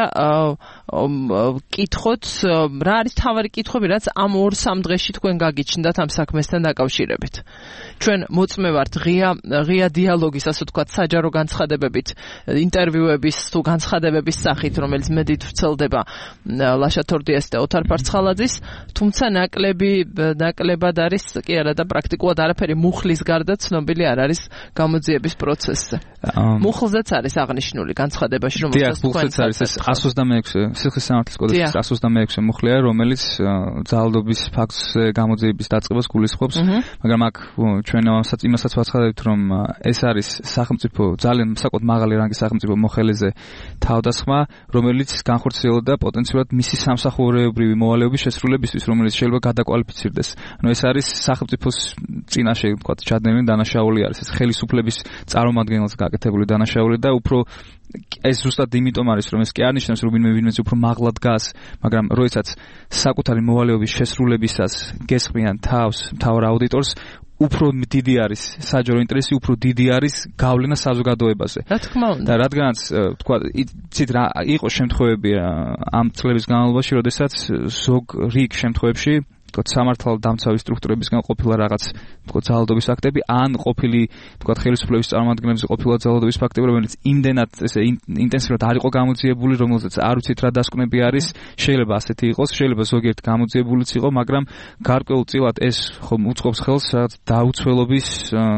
კითხოთ რა არის თავარი კითხვები რაც ამ ორ სამ დღეში თქვენ გაგიჩნდათ ამ საქმესთან დაკავშირებით ჩვენ მოწმე ვართ ღია ღია დიალოგის ასე ვთქვათ საჯარო განცხადებებით ინტერვიუების თუ განცხადებების სახით რომელიც მედით ვრცელდება ლაშა თორდიას და ოთარ ფარცხალაძის თუმცა ნაკლები ნაკლებად არის კი არა და პრაქტიკულად არაფერი მუხლის გარდა ცნობილი არ არის გამოძიების პროცესზე მუხლზეც არის აღნიშნული განცხადებაში რომელსაც თქვენ არის ეს εκατს ოცდამეექვსე სიხის სამართლის კოდექსის εκατს ოცდამეექვსე მუხლია რომელიც ძალადობის ფაქტს გამოძიების დაწყებას გულისხმობს მაგრამ აქ ჩვენ იმასაც ვაცხადებთ რომ ეს არის სახელმწიფო ძალიან საკუთ მაღალი რანგის სახელმწიფო მოხელეზე თავდასხმა რომელიც განხორციელდა პოტენციურად მისი სამსახურეობრივი მოვალეობის შესრულებისთვის რომელიც შეიძლება გადაკვალიფიცირდეს ანუ ეს არის სახელმწიფოს წინაშე ვთქვათ ჩადენილი დანაშაული არის ეს ხელისუფლების წარმომადგენელს გაკეთებული დანაშაული და უფრო ეს ზუსტად იმიტომ არის რომ ეს კი არ ნიშნავს რომ ვინმე ვინმეც უფრო მაღლა დგას მაგრამ როდესაც საკუთარი მოვალეობის შესრულებისას გესხმიან თავს მთავარ აუდიტორს უფრო დიდი არის საჯარო ინტერესი უფრო დიდი არის გავლენა საზოგადოებაზე რა თქმა უნდა და რადგანაც თქვა იცით რა იყო შემთხვევები ამ წლების განმავლობაში როდესაც ზოგ რიგ შემთხვევებში თქვა სამართალ დამცავი სტრუქტურებისგან ყოფილა რაღაც თქვა ძალადობის აქტები ან ყოფილი თქვა ხელისუფლების წარმომადგენლებზე ყოფილა ძალადობის ფაქტები რომელიც იმდენად ესე ინტენსიურად არ იყო გამოძიებული რომელზეც არ ვიცით რა დასკვნები არის შეიძლება ასეთი იყოს შეიძლება ზოგიერთ გამოძიებულიც იყო მაგრამ გარკვეულწილად ეს ხომ უწყობს ხელს რაღაც დაუცველობის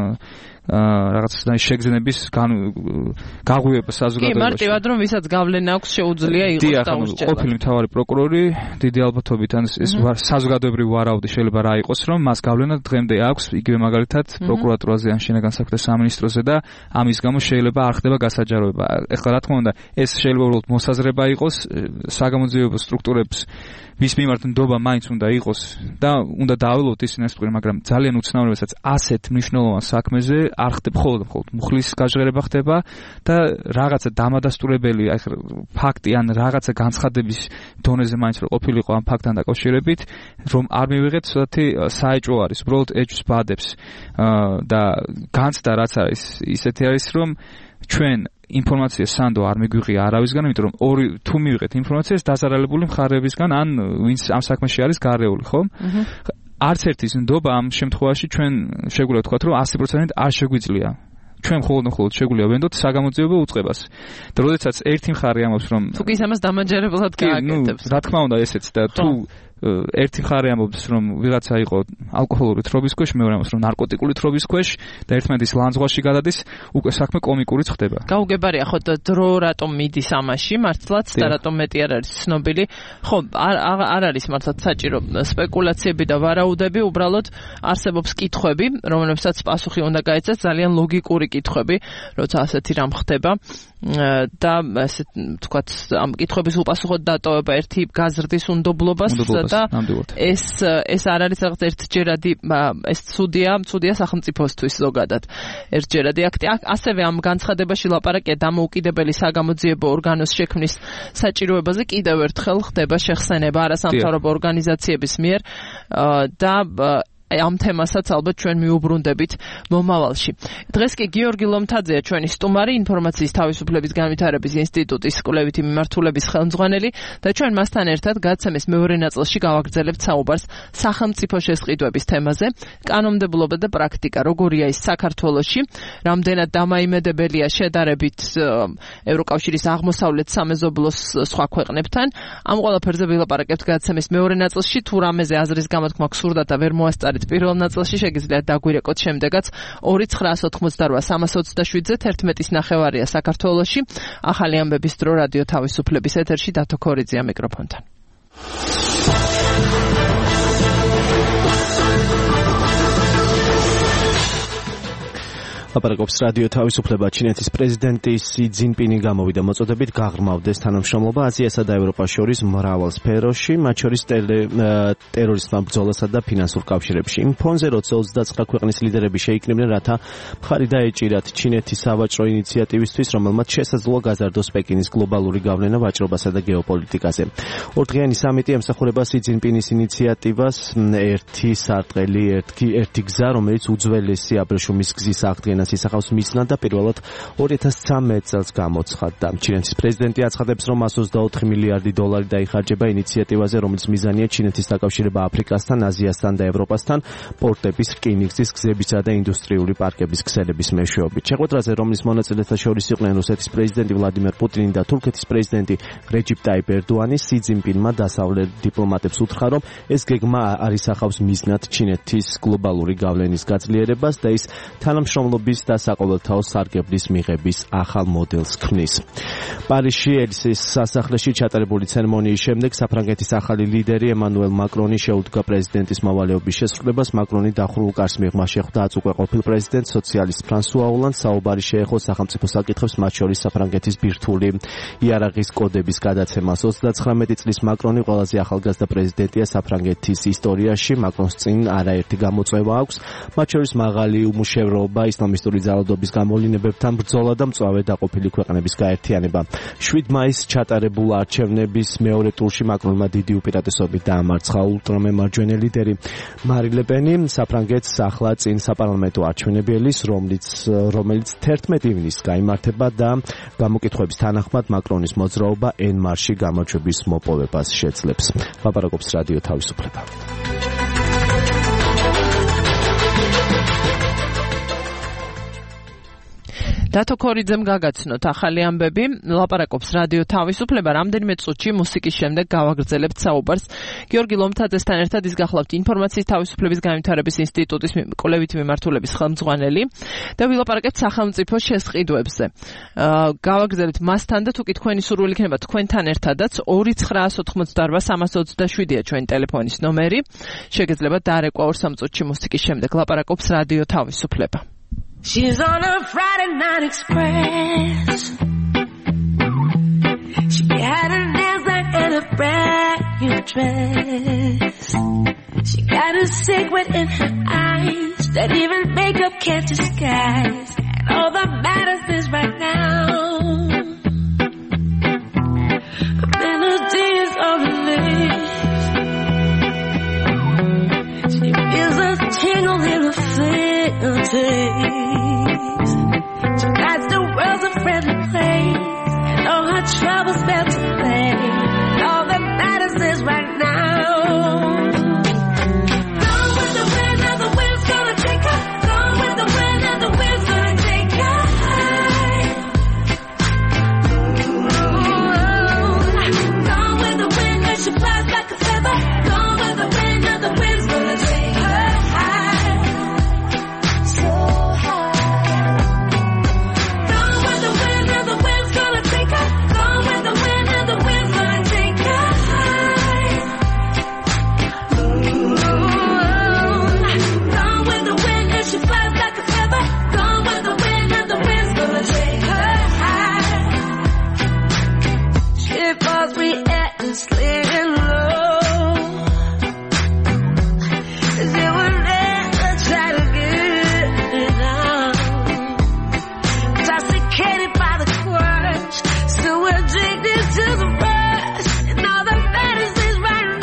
რაღაც შეგრძნების გაღვივება საზოგადოებაში. კი, მარტივად რომ ვისაც გავლენა აქვს შეუძლია იყოს დაუსჯელად. ყოფილი მთავარი პროკურორი დიდი ალბათობით ან ეს საზოგადოებრივი ვარაუდი შეიძლება რა იყოს რომ მას გავლენა დღემდე აქვს იგივე მაგალითად პროკურატურაზე ან შინაგან საქმეთა სამინისტროზე და ამის გამო შეიძლება არ ხდება გასაჯაროება. ეხლა რა თქმა უნდა ეს შეიძლება უბრალოდ მოსაზრება იყოს საგამოძიებო სტრუქტურებს ვის მიმართ ნდობა მაინც უნდა იყოს და უნდა დაავალოთ ისინი ეს პროგრამა მაგრამ ძალიან უცნაურებასაც ასეთ მნიშვნელოვან საქმეზე არ ხდება მხოლოდ მხოლოდ მუხლის გაჟღერება ხდება და რაღაცა დამადასტურებელი აი ფაქტი ან რაღაცა განცხადების დონეზე მაინც რომ ყოფილიყო ამ ფაქტთან დაკავშირებით რომ არ მივიღეთ ცოტათი საეჭვო არის უბრალოდ ეჭვს ბადებს და განცდა რაც არის ისეთი არის რომ ჩვენ ინფორმაცია სანდო არ მიგვიღია არავისგან, იმიტომ რომ ორი თუ მივიღეთ ინფორმაციას დაზარალებული მხარეებისგან ან ვინც ამ საქმეში არის გარეული, ხო? არც ერთის ნდობა ამ შემთხვევაში ჩვენ შეგვიძლია ვთქვათ, რომ ასი პროცენტით არ შეგვიძლია. ჩვენ მხოლოდ მხოლოდ შეგვიძლია ვენდოთ საგამოძიებო უწყებას. და როდესაც ერთი მხარე ამბობს, რომ თუ კი ამას დამაჯერებლად გააკეთებს. რა თქმა უნდა ესეც და თუ ერთი მხარე ამბობს რომ ვიღაცა იყო ალკოჰოლური თრობის ქვეშ, მეორე ამბობს რომ ნარკოტიკული თრობის ქვეშ და ერთმანეთის ლანძღვაში გადადის, უკვე საქმე კომიკურიც ხდება. გაუგებარია ხო დრო რატომ მიდის ამაში მართლაც და რატომ მეტი არ არის ცნობილი. ხო არ არ არის მართლაც საჭირო სპეკულაციები და ვარაუდები, უბრალოდ არსებობს კითხვები, რომლებსაც პასუხი უნდა გაეცეს, ძალიან ლოგიკური კითხვები, როცა ასეთი რამ ხდება. და ასე თქვათ ამ კითხვების უპასუხოდ დატოვება ერთი გაზრდის უნდობლობას და ეს ეს არ არის რაღაც ერთჯერადი ეს ცუდია ცუდია სახელმწიფოსთვის ზოგადად ერთჯერადი აქტი ასევე ამ განცხადებაში ლაპარაკია დამოუკიდებელი საგამოძიებო ორგანოს შექმნის საჭიროებაზე კიდევ ერთხელ ხდება შეხსენება არასამთავრობო ორგანიზაციების მიერ და ამ თემასაც ალბათ ჩვენ მიუბრუნდებით მომავალში. დღეს კი გიორგი ლომთაძეა ჩვენი სტუმარი, ინფორმაციის თავისუფლების განვითარების ინსტიტუტის კვლევითი მიმართულების ხელმძღვანელი და ჩვენ მასთან ერთად გაცემის მეორე ნაწილში გავაგრძელებთ საუბარს სახელმწიფო შესყიდვების თემაზე, კანონმდებლობა და პრაქტიკა, როგორია ის საქართველოში, რამდენად დამაიმედებელია შედარებით ევროკავშირის აღმოსავლეთ სამეზობლოს სხვა ქვეყნებთან. ამ ყველაფერზე ვილაპარაკებთ გაცემის მეორე ნაწილში, თუ რამეზე აზრის გამოთქმა გსურდათ და ვერ მოასწარეთ პირველ ნაწილში შეგიძლიათ დაგვირეკოთ შემდეგაც ორი ცხრაას ოთხმოცდარვა სამას ოცდაშვიდზე თერთმეტის ნახევარია საქართველოში. ახალი ამბების დრო რადიო თავისუფლების ეთერში დათო ქორიძეა მიკროფონთან. ლაპარაკობს რადიო თავისუფლება. ჩინეთის პრეზიდენტი სი ძინპინი გამოვიდა მოწოდებით გაღრმავდეს თანამშრომლობა აზიასა და ევროპას შორის მრავალ სფეროში, მათ შორის ტერორიზმთან ბრძოლასა და ფინანსურ კავშირებში. იმ ფონზე როცა ოცდაცხრა ქვეყნის ლიდერები შეიკრიბნენ, რათა მხარი დაეჭირათ ჩინეთის სავაჭრო ინიციატივისთვის, რომელმაც შესაძლოა გაზარდოს პეკინის გლობალური გავლენა ვაჭრობასა და გეოპოლიტიკაზე. ორდღიანი სამიტი ემსახურება სი ძინპინის ინიციატივას ერთი სარტყელი, ერთი გზა, რომელიც უძველესი აბრეშუმის გზის აღდგენა ისახავს მიზნად და პირველად ორი ათას ცხრამეტ წელს გამოცხადდა. ჩინეთის პრეზიდენტი აცხადებს, რომ εκατს ოცდაოთხი მილიარდი დოლარი დაიხარჯება ინიციატივაზე, რომლის მიზანია ჩინეთის დაკავშირება აფრიკასთან, აზიასთან და ევროპასთან, პორტების, რკინიგზის, გზებისა და ინდუსტრიული პარკების ქსელების მეშვეობით. შეხვედრაზე, რომლის მონაწილეთა შორის იყვნენ რუსეთის პრეზიდენტი ვლადიმერ პუტინი და თურქეთის პრეზიდენტი რეჯიპ ტაიპ ერდოანი, სი ძინპინმა დასავლელ დიპლომატებს უთხრა, რომ ეს გეგმა არ ისახავს მიზნად ჩინეთის გლობალური გავლენის გაძლიერებას და ის თანამშრომლობის და საყოველთაო სარგებლის მიღების ახალ მოდელს ქმნის. პარიზში ელისის სასახლეში ჩატარებული ცერემონიის შემდეგ საფრანგეთის ახალი ლიდერი ემანუელ მაკრონი შეუდგა პრეზიდენტის მოვალეობის შესრულებას. მაკრონი დახურულ კარს მიღმა შეხვდა აწუყვე ყოფილ პრეზიდენტ სოციალისტ ფრანსუა ოლანდს. საუბარი შეეხო სახელმწიფო საკითხებს, მათ შორის საფრანგეთის ბირთვული იარაღის კოდების გადაცემას. ოცდაცხრამეტი წლის მაკრონი ყველაზე ახალგაზრდა პრეზიდენტია საფრანგეთის ისტორიაში. მაკრონს წინ არაერთი გამოწვევა აქვს, მათ შორის მაღალი უმუშევრობა, ისლამისტური ძალადობის გამოვლინებებთან ბრძოლა და მწვავე დაყოფილი ქვეყნების გაერთიანება. შვიდ მაისს ჩატარებულ არჩევნების მეორე ტურში მაკრონმა დიდი უპირატესობით დაამარცხა ულტრამემარჯვენე ლიდერი მარი ლე პენი. საფრანგეთს ახლა წინ საპარლამენტო არჩევნები ელის, რომელიც რომელიც თერთმეტი ივნისს გაიმართება და გამოკითხვების თანახმად მაკრონის მოძრაობა ენ მარში გამარჯვების მოპოვებას შეძლებს. ლაპარაკობს რადიო თავისუფლება. დათო ქორიძემ გაგაცნოთ ახალი ამბები, ლაპარაკობს რადიო თავისუფლება. რამდენიმე წუთში მუსიკის შემდეგ გავაგრძელებთ საუბარს გიორგი ლომთაძესთან ერთად. ის გახლავთ ინფორმაციის თავისუფლების განვითარების ინსტიტუტის კვლევითი მიმართულების ხელმძღვანელი და ვილაპარაკებთ სახელმწიფო შესყიდვებზე. გავაგრძელებთ მასთან და თუკი თქვენი სურვილი იქნება თქვენთან ერთადაც ორი ცხრაას ოთხმოცდარვა სამას ოცდაშვიდია ჩვენი ტელეფონის ნომერი. შეგიძლიათ დაარეკვა ორ სამ წუთში მუსიკის შემდეგ. ლაპარაკობს რადიო თავისუფლება. She's on a Friday night express. She had her nails done and a brand new dress. She got a secret in her eyes that even makeup can't disguise. And all that matters is right now, a melody is on the lips. She feels a tingle in her fingertips. Tonight the world's a friendly place, and all her troubles melt away. And all that matters is right now. Gone with the wind, and the wind's gonna take her. Gone with the wind, and the wind's gonna take her high. free endlessly and low. 'Cause it would never try to get it out. Intoxicated by the crush, still we're addicted to the rush, and all that matters is right now.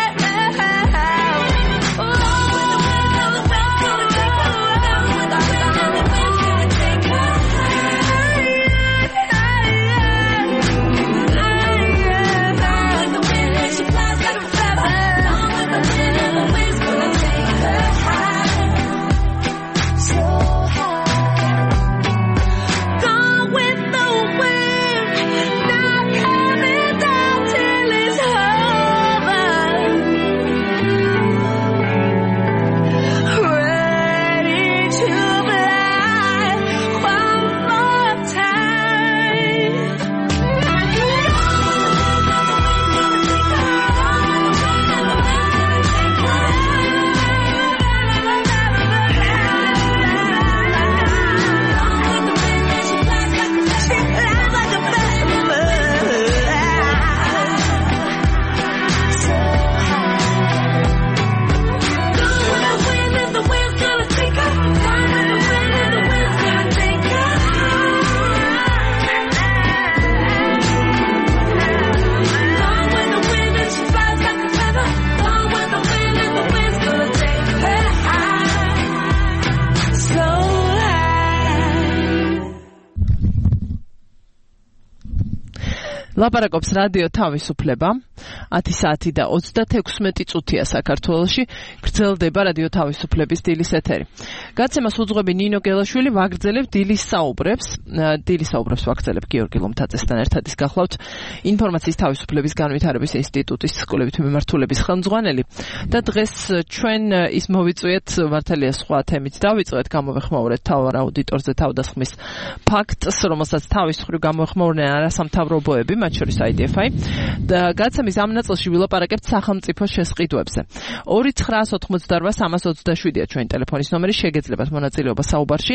ლაპარაკობს რადიო თავისუფლება ათი საათი და ოცდათექვსმეტი წუთია საქართველოში გრძელდება რადიო თავისუფლების დილის ეთერი. გაცემას უძღვები ნინო გელაშვილი, ვაგრძელებ დილის საუბრებს. დილის საუბრებს ვაგრძელებ გიორგი ლომთაძესთან ერთად. ის გახლავთ ინფორმაციის თავისუფლების განვითარების ინსტიტუტის კვლევითი მიმართულების ხელმძღვანელი და დღეს ჩვენ ის მოვიწვიეთ მართალია სხვა თემით დავიწყეთ, გამოვეხმაურეთ თავარ აუდიტორზე თავდასხმის ფაქტს, რომელსაც თავის მხრივ გამოვეხმაურნენ არასამთავრობოები, მათ შორის აი დი ეფ აი და გაცემის ამ ნაწილში ვილაპარაკებთ სახელმწიფო შესყიდვებზე. ორი ცხრაას ოთხმოცდარვა სამას ოცდაშვიდია ჩვენი ტელეფონის ნომერი, შეგეძლებათ მონაწილეობა საუბარში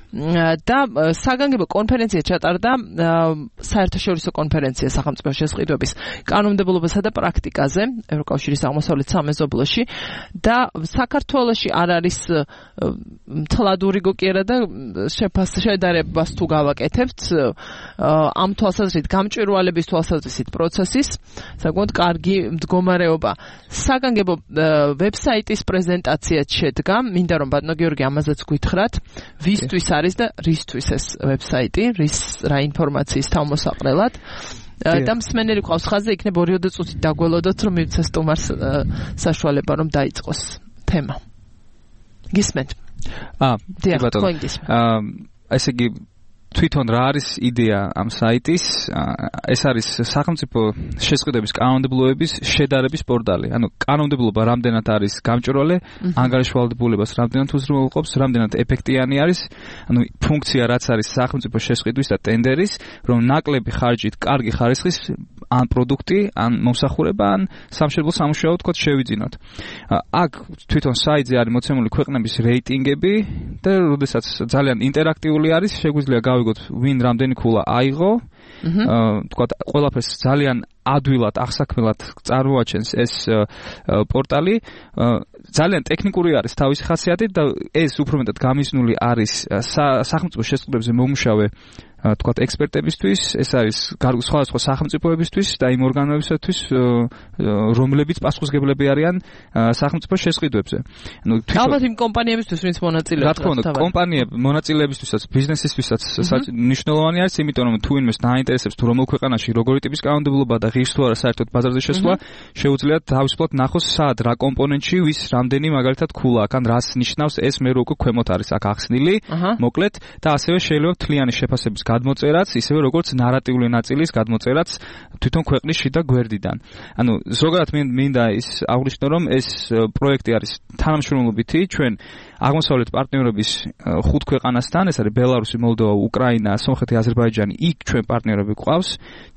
და საგანგებო კონფერენცია ჩატარდა, საერთაშორისო კონფერენცია სახელმწიფო შესყიდვების კანონმდებლობასა და პრაქტიკაზე ევროკავშირის აღმოსავლეთ სამეზობლოში და საქართველოში არ არის თლადური გოკიერა და შედარებას თუ გავაკეთებთ ამ თვალსაზრისით გამჭვირვალების თვალსაზრისით პროცესის საკმაოდ კარგი მდგომარეობა. საგანგებო ვებსაიტის პრეზენტაციაც შედგა, მინდა რომ ბატონო გიორგი ამაზეც გითხრათ, ვისთვის არის და რისთვის ეს ვებსაიტი, რის რა ინფორმაციის თავმოსაყრელად. და მსმენელი ყავს ხაზზე, იქნებ ორი-ოცდაოთხ წუთი დაგველოდოთ, რომ მივცეს სტუმარს საშუალება რომ დაიწყოს თემა. გისმენთ? აა, ბატონო. აა, ესე იგი თვითონ რა არის იდეა ამ საიტის? ეს არის სახელმწიფო შესყიდვების კანონმდებლობების შედარების პორტალი. ანუ კანონმდებლობა რამდენად არის გამჭვირვალე, ანგარიშვალდებულებას რამდენად უზრუნველყოფს, რამდენად ეფექტიანი არის. ანუ ფუნქცია რაც არის სახელმწიფო შესყიდვის და ტენდერის, რომ ნაკლები ხარჯით კარგი ხარისხის ან პროდუქტი, ან მომსახურება, ან სამშენებლო სამუშაო თქო შევიძინოთ. აქ თვითონ საიტზე არის მოცემული ქვეყნების რეიტინგები და როდესაც ძალიან ინტერაქტიული არის, შეგვიძლია გავიგოთ ვინ რამდენი ქულა აიღო. თქვა ყველაფერს ძალიან ადვილად, აღსაქმელად წარმოაჩენს ეს პორტალი. ძალიან ტექნიკური არის თავისი ხასიათით და ეს უფრო მეტად გამიზნული არის სახელმწიფო შესყიდვებზე მომუშავე თქვა ექსპერტებისთვის, ეს არის სხვადასხვა სახელმწიფოებისთვის და იმ ორგანოებისთვის, რომლებიც პასუხისმგებლები არიან სახელმწიფო შესყიდვებზე. ანუ ალბათ იმ კომპანიებისთვის, ვინც მონაწილეობს. რა თქმა უნდა, კომპანიები მონაწილეებისთვისაც, ბიზნესისთვისაც მნიშვნელოვანი არის, იმიტომ რომ თუ ვინმეს დაინტერესებს თუ რომელ ქვეყანაში როგორი ტიპის კანონმდებლობა და ღირს თუ არა საერთოდ ბაზარზე შესვლა, შეუძლიათ თავისუფლად ნახოს სად რა კომპონენტში ვის რამდენი მაგალითად ქულა აქ, ან რას ნიშნავს ეს მე რო უკვე ქვემოთ არის აქ ახსნილი, მოკლედ და ასევე შეიძლება მთლიანი შეფასების გადმოწერაც, ისევე როგორც ნარატიული ნაწილის გადმოწერაც თვითონ ქვეყნის შიდა გვერდიდან. ანუ ზოგადად მინდა ის აღვნიშნო, რომ ეს პროექტი არის თანამშრომლობითი ჩვენ აღმოსავლეთ პარტნიორების ხუთ ქვეყანასთან, ეს არის ბელარუსი, მოლდოვა, უკრაინა, სომხეთი, აზერბაიჯანი, იქ ჩვენ პარტნიორები გვყავს.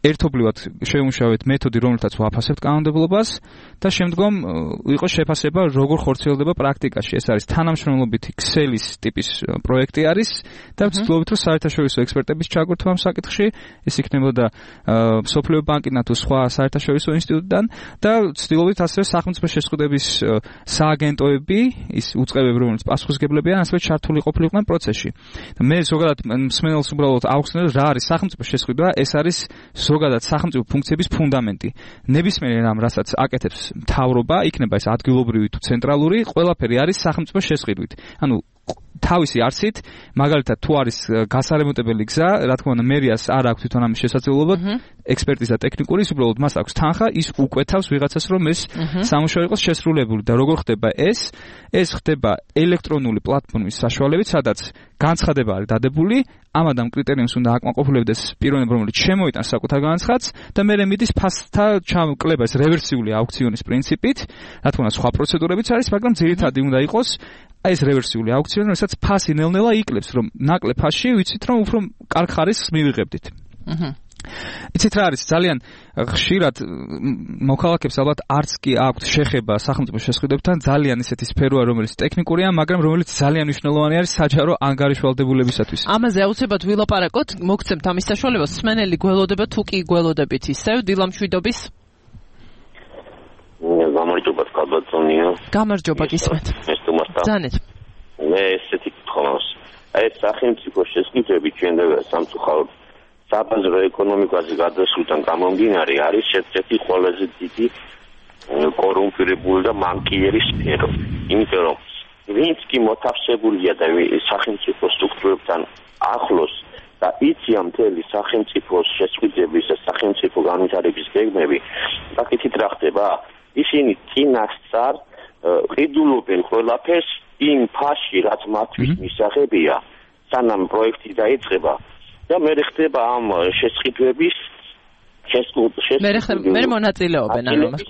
ერთობლივად შევიმუშავეთ მეთოდი, რომელთაც ვაფასებთ კანონმდებლობას და შემდგომ იყო შეფასება, როგორ ხორციელდება პრაქტიკაში. ეს არის თანამშრომლობითი ქსელის ტიპის პროექტი არის და ვცდილობთ, რომ საერთაშორისო ექსპერტების ჩაგვრთვა ამ საკითხში, ეს იქნებოდა მსოფლიო ბანკიდან თუ სხვა საერთაშორისო ინსტიტუტიდან და ვცდილობთ ასევე სახელმწიფო შესყიდვების სააგენტოები, ის უწყებები, რომელიც პასუხისმგებლებიან, ასევე ჩართული ყოფილიყვნენ პროცესში. მე ზოგადად მსმენელს უბრალოდ ავხსნელ, რა არის სახელმწიფო შესყიდვა, ეს არის ზოგადად სახელმწიფო ფუნქციების ფუნდამენტი. ნებისმიერ რამ, რასაც აკეთებს მთავრობა, იქნება ეს ადგილობრივი თუ ცენტრალური, ყველაფერი არის სახელმწიფო შესყიდვით. ანუ თავისი არსით, მაგალითად, თუ არის გასარემონტებელი გზა, რა თქმა უნდა, მერიას არ აქვს თვითონ ამის შესაძლებლობა, ექსპერტიზა ტექნიკური, ის უბრალოდ მას აქვს თანხა, ის უკვეთავს ვიღაცას, რომ ეს სამუშაო იყოს შესრულებული და როგორ ხდება ეს? ეს ხდება ელექტრონული პლატფორმის საშუალებით, სადაც განცხადება არის დადებული, ამ ადამ კრიტერიუმს უნდა აკმაყოფილებდეს პიროვნება, რომელიც შემოიტანს საკუთარ განცხადს და მერე მიდის ფასთა ჩამკლება, ეს რევერსიული აუქციონის პრინციპით, რა თქმა უნდა, სხვა პროცედურებიც არის, მაგრამ ძირითადი უნდა იყოს აი ეს რევერსიული აუქციონი, რასაც ფასი ნელ-ნელა იკლებს, რომ ნაკლებ ფასში ვიცით, რომ უფრო კარგ ხარისხს მივიღებდით. აჰა. იცით რა არის, ძალიან ხშირად მოქალაქეებს ალბათ არც კი აქვთ შეხება სახელმწიფო შესყიდვებთან, ძალიან ისეთი სფეროა, რომელიც ტექნიკურია, მაგრამ რომელიც ძალიან მნიშვნელოვანი არის საჯარო ანგარიშვალდებულებისათვის. ამაზე აუცილებლად ვილაპარაკოთ, მოგცემთ ამის საშუალებას, მსმენელი გველოდება თუ კი გველოდებით ისევ დილამშვიდობის? გამარჯობა, კაბატონია. გამარჯობა, გისმენთ. ეს თუმცა ძანეთ. მე ესეთი გთხოვს. აი ეს სახელმწიფო შესყიდვები ჩვენდება სამწუხაროდ საბაზრო ეკონომიკაზე გადასვლიდან გამომდინარე არის ერთ-ერთი ყველაზე დიდი კორუმპირებული და მანკიერი სფერო. იმიტომ რომ ვინც კი მოთავსებულია და სახელმწიფო სტრუქტურებთან ახლოს და იცია მთელი სახელმწიფოს შესყიდვების და სახელმწიფო განვითარების გეგმები, საკითხით რა ხდება? ისინი წინასწარ ყიდულობენ ყველაფერს იმ ფასში, რაც მათთვის მისაღებია, სანამ პროექტი დაიწყება. და მე ხდება ამ შესყიდვების მე მე მონაწილეობენ ამ ამას.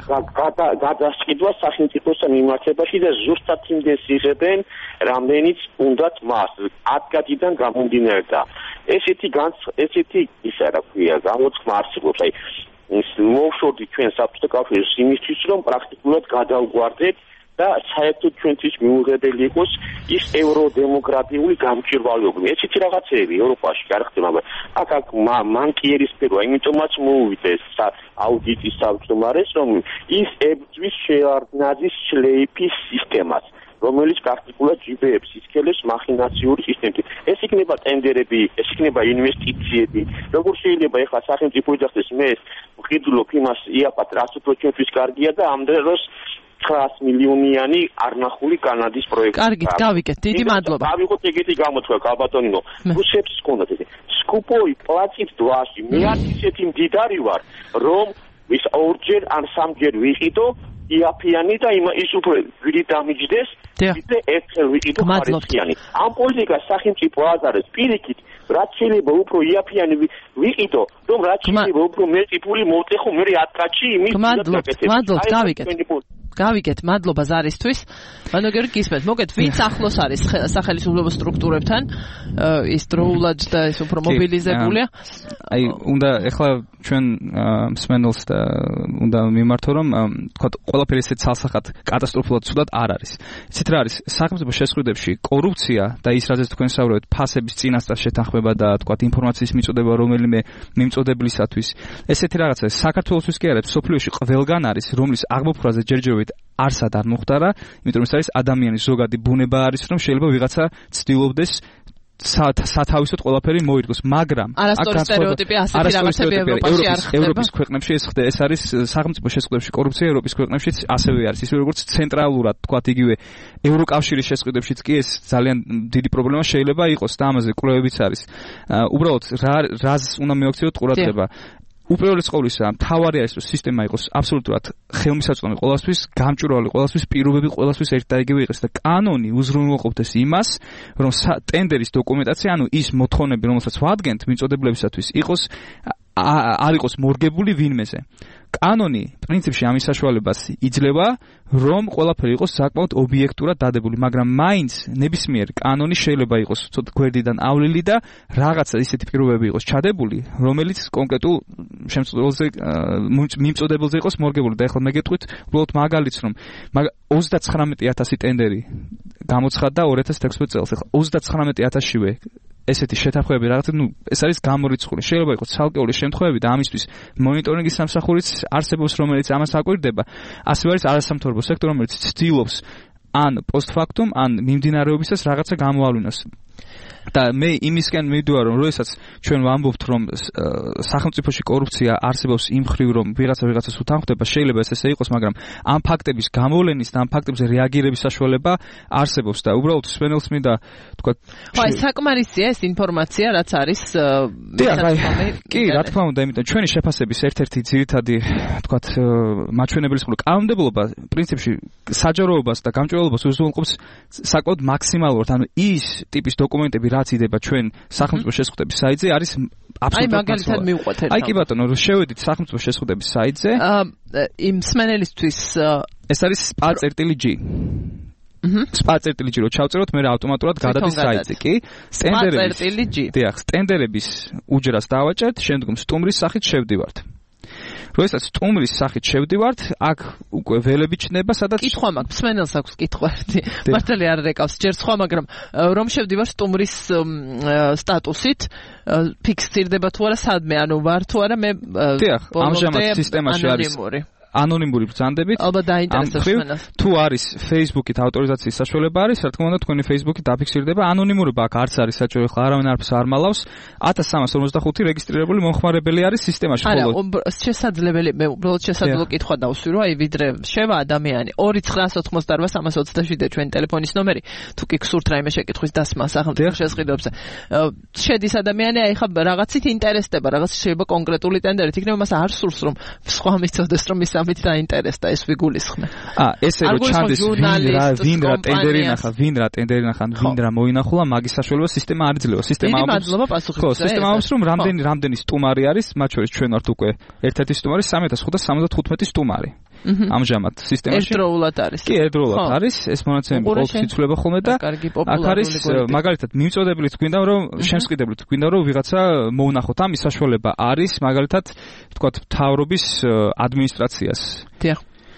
გადასყიდვა სახელმწიფოსთან მიმართებაში და ზუსტად იმდენს იღებენ, რამდენიც უნდათ მას ათგადიდან გამომდინარე და ესეთი ესეთი ისა რა ქვია, გამოცხმა არსებობს. აი მოვშორდით ჩვენ საბჭოთა კავშირის იმისთვის, რომ პრაქტიკულად გადავგვარდეთ და საერთოდ ჩვენთვის მიუღებელი იყოს ის ევროდემოკრატიული გამჭირვალეობა. ესეთი რაღაცები ევროპაში არ ხდება, მაგრამ აქ აქ მანკიერი სფეროა, იმიტომაც მოუვიდა ეს აუდიტის საქმეს, რომ ის ებრძვის შეარდნაძის შლეიფის სისტემას, რომელიც პრაქტიკულად ჯიბეებს ისქელებს მახინაციური სისტემით. ეს იქნება ტენდერები, ეს იქნება ინვესტიციები. როგორ შეიძლება ეხლა სახელმწიფო იძახდეს მე ვყიდულობ იმას იაპათ, რაც უფრო ჩვენთვის კარგია და ამ დროს ცხრაას მილიონიანი არნახული კანადის პროექტი. კარგით, გავიგეთ. დიდი მადლობა. დავიღოთ ეგეთი გამოთქვა, კაბატონინო. რუსებს ჰქონდათ ეს. სკუპოი პლაცით დვაში. მე არ ისეთი მდიდარი ვარ, რომ ის ორჯერ ან სამჯერ ვიყიდო იაფიანი და ის უფრო ვირი დამიჯდეს, ვიდრე ერთხელ ვიყიდო ხარისხიანი. ამ პოლიტიკას სახელმწიფო აზარებს პირიქით, რაც შეიძლება უფრო იაფიანი ვიყიდო, რომ რაც შეიძლება უფრო მეტი ფული მოვწეხო მე ათ კაცი იმის მადლობთ, მადლობთ, გავიგეთ. გავიგეთ, მადლობა ზარისთვის. ანუ გერ გისმენთ, მოგეთ, ვინც ახლოს არის სახელმწიფო სტრუქტურებთან, ის დროულად და ის უფრო მობილიზებულია. აი, უნდა ეხლა ჩვენ მსმენელს და უნდა მიმართო, რომ თქვა ყველაფერი ესეთ ცალსახად კატასტროფულად ცუდად არ არის. იცით რა არის, სახელმწიფო შესყიდვებში კორუფცია და ის რაზეც თქვენ საუბრობთ, ფასების წინასწარ შეთანხმება და თქვა ინფორმაციის მიწოდება რომელიმე მიმწოდებლისათვის. ესეთი რაღაცა საქართველოსთვის კი არის, სოფლიოში ყველგან არის, რომლის აღმოფხვრაზე ჯერჯერობით არსად არ მოხდარა, იმიტომ ის არის ადამიანის ზოგადი ბუნება არის, რომ შეიძლება ვიღაცა ცდილობდეს სათავისოდ ყველაფერი მოირგოს, მაგრამ არასწორი სტერეოტიპი ასეთი რაღაცები ევროპაში არ ხდება. ევროპის ქვეყნებში ეს ხდება, ეს არის სახელმწიფო შესყიდვებში კორუფცია ევროპის ქვეყნებშიც ასევე არის. ისე როგორც ცენტრალურად, თქვათ იგივე ევროკავშირის შესყიდვებშიც კი ეს ძალიან დიდი პრობლემა შეიძლება იყოს და ამაზე კვლევებიც არის. უბრალოდ რას უნდა მივაქციოთ ყურადღება. უპირველეს ყოვლისა, მთავარი არის, რომ სისტემა იყოს აბსოლუტურად ხელმისაწვდომი ყველასთვის, გამჭვირვალე ყველასთვის, პირობები ყველასთვის ერთ და იგივე იყოს და კანონი უზრუნველყოფდეს იმას, რომ ტენდერის დოკუმენტაცია, ანუ ის მოთხოვნები, რომელსაც ვადგენთ მიწოდებლებისათვის, იყოს არ იყოს მორგებული ვინმეზე. კანონი პრინციპში ამის საშუალებას იძლევა, რომ ყველაფერი იყოს საკმაოდ ობიექტურად დადებული, მაგრამ მაინც ნებისმიერ კანონი შეიძლება იყოს ცოტა გვერდიდან ავლილი და რაღაცა ისეთი პირობები იყოს ჩადებული, რომელიც კონკრეტულ შემწოდებლზე მიმწოდებელზე იყოს მორგებული. და ეხლა მე გეტყვით უბრალოდ მაგალითს, რომ ოცდაცხრამეტი ათასი ტენდერი გამოცხადდა ორ ათას თექვსმეტ წელს. ეხლა ოცდაცხრამეტი ათასშივე ესეთი შეთანხმებები რაღაც, ნუ ეს არის გამორიცხული. შეიძლება იყოს ცალკეული შემთხვევები და ამისთვის მონიტორინგის სამსახურიც არსებობს, რომელიც ამას აკვირდება. ასევე არის არასამთავრობო სექტორი, რომელიც ცდილობს ან პოსტფაქტუმ, ან მიმდინარეობისას რაღაცა გამოავლინოს. და მე იმისკენ მივიდივარ, რომ როდესაც ჩვენ ვამბობთ, რომ სახელმწიფოში კორუფცია არსებობს იმ ხრივ, რომ ვიღაცა ვიღაცას უთანხმდება, შეიძლება ეს ესე იყოს, მაგრამ ამ ფაქტების გამოვლენის და ამ ფაქტებზე რეაგირების საშუალება არსებობს და უბრალოდ სვენელს მინდა თქვა, ხო, აი საკმარისია ეს ინფორმაცია, რაც არის კი, რა თქმა უნდა, იმიტომ ჩვენი შეფასების ერთ-ერთი ძირითადი, თქვა, მაჩვენებლის მხრივ კანონმდებლობა პრინციპში საჯაროობას და გამჭვირვალობას უზრუნველყოფს საკმაოდ მაქსიმალურად, ანუ ის ტიპის დოკუმენტები რაც იდება ჩვენ სახელმწიფო შესყიდების საიტზე არის აბსოლუტურად აი მაგალითად მივყვეთ ერთ. აი კი ბატონო, რომ შევედით სახელმწიფო შესყიდების საიტზე, იმ სმენელისთვის ეს არის spa.g. აჰა. spa.g რო ჩავწეროთ, მე ავტომატურად გადადის საიტზე, კი? spa.g. დიახ, სტენდერების უჯრას დავაჭერთ, შემდგომ სტუმრის სახით შევდივართ. როდესაც სტუმრის სახით შევდივართ, აქ უკვე ველები ჩნდება, სადაც კითხვა მაქვს, მსმენელს აქვს კითხვა ერთი. მართალი არ რეკავს, ჯერ სხვა, მაგრამ რომ შევდივარ სტუმრის სტატუსით, ფიქსირდება თუ არა სადმე, ანუ ვარ თუ არა მე დიახ, ამჟამად სისტემაში არის ანონიმური ბრძანდებით. ალბათ დაინტერესებს მსმენელს. თუ არის Facebook-ით ავტორიზაციის საშუალება არის, რა თქმა უნდა, თქვენი Facebook-ით დაფიქსირდება. ანონიმურობა აქ არც არის საჭირო, ხლა არავინ არაფერს არ მალავს. ათას სამას ორმოცდახუთი რეგისტრირებული მომხმარებელი არის სისტემაში. არა, შესაძლებელი, მე უბრალოდ შესაძლო კითხვა დავსვირო, აი ვიდრე შევა ადამიანი ორი ცხრაას ოცდაოთხი სამას ოცდაშვიდი ჩვენი ტელეფონის ნომერი, თუ კი გსურთ რაიმე შეკითხვის დასმა სახელმწიფო შესყიდვებზე. შედის ადამიანი, აი ხა რაღაცით ინტერესდება, რაღაც შეიძლება კონკრეტული ტენდერით იქნება, მას არ სურს რომ სხვა მიწოდეს რომ ის ამით დაინტერესდა, ეს ვიგულისხმე. აა, ესე რომ ჩანდეს ვინ რა, ვინ რა ტენდერი ნახა, ვინ რა ტენდერი ნახა, ვინ რა მოინახულა, მაგის საშუალება სისტემა არ იძლევა. სისტემა ამბობს. დიდი მადლობა პასუხისთვის. ხო, სისტემა ამბობს, რომ რამდენი რამდენი სტუმარი არის, მათ შორის ჩვენ ვართ უკვე ერთ-ერთი სტუმარი სამი ათას ხუთსას სამოცდახუთი სტუმარი. ამჟამად სისტემაში ერთდროულად არის. კი, ერთდროულად არის, ეს მონაცემები ყოველთვის იცვლება ხოლმე და აქ არის მაგალითად მიმწოდებლით გვინდა რომ შემსყიდებლით გვინდა რომ ვიღაცა მოუნახოთ, ამის საშუალება არის მაგალითად თქვათ მთავრობის ადმინისტრაციას. დიახ.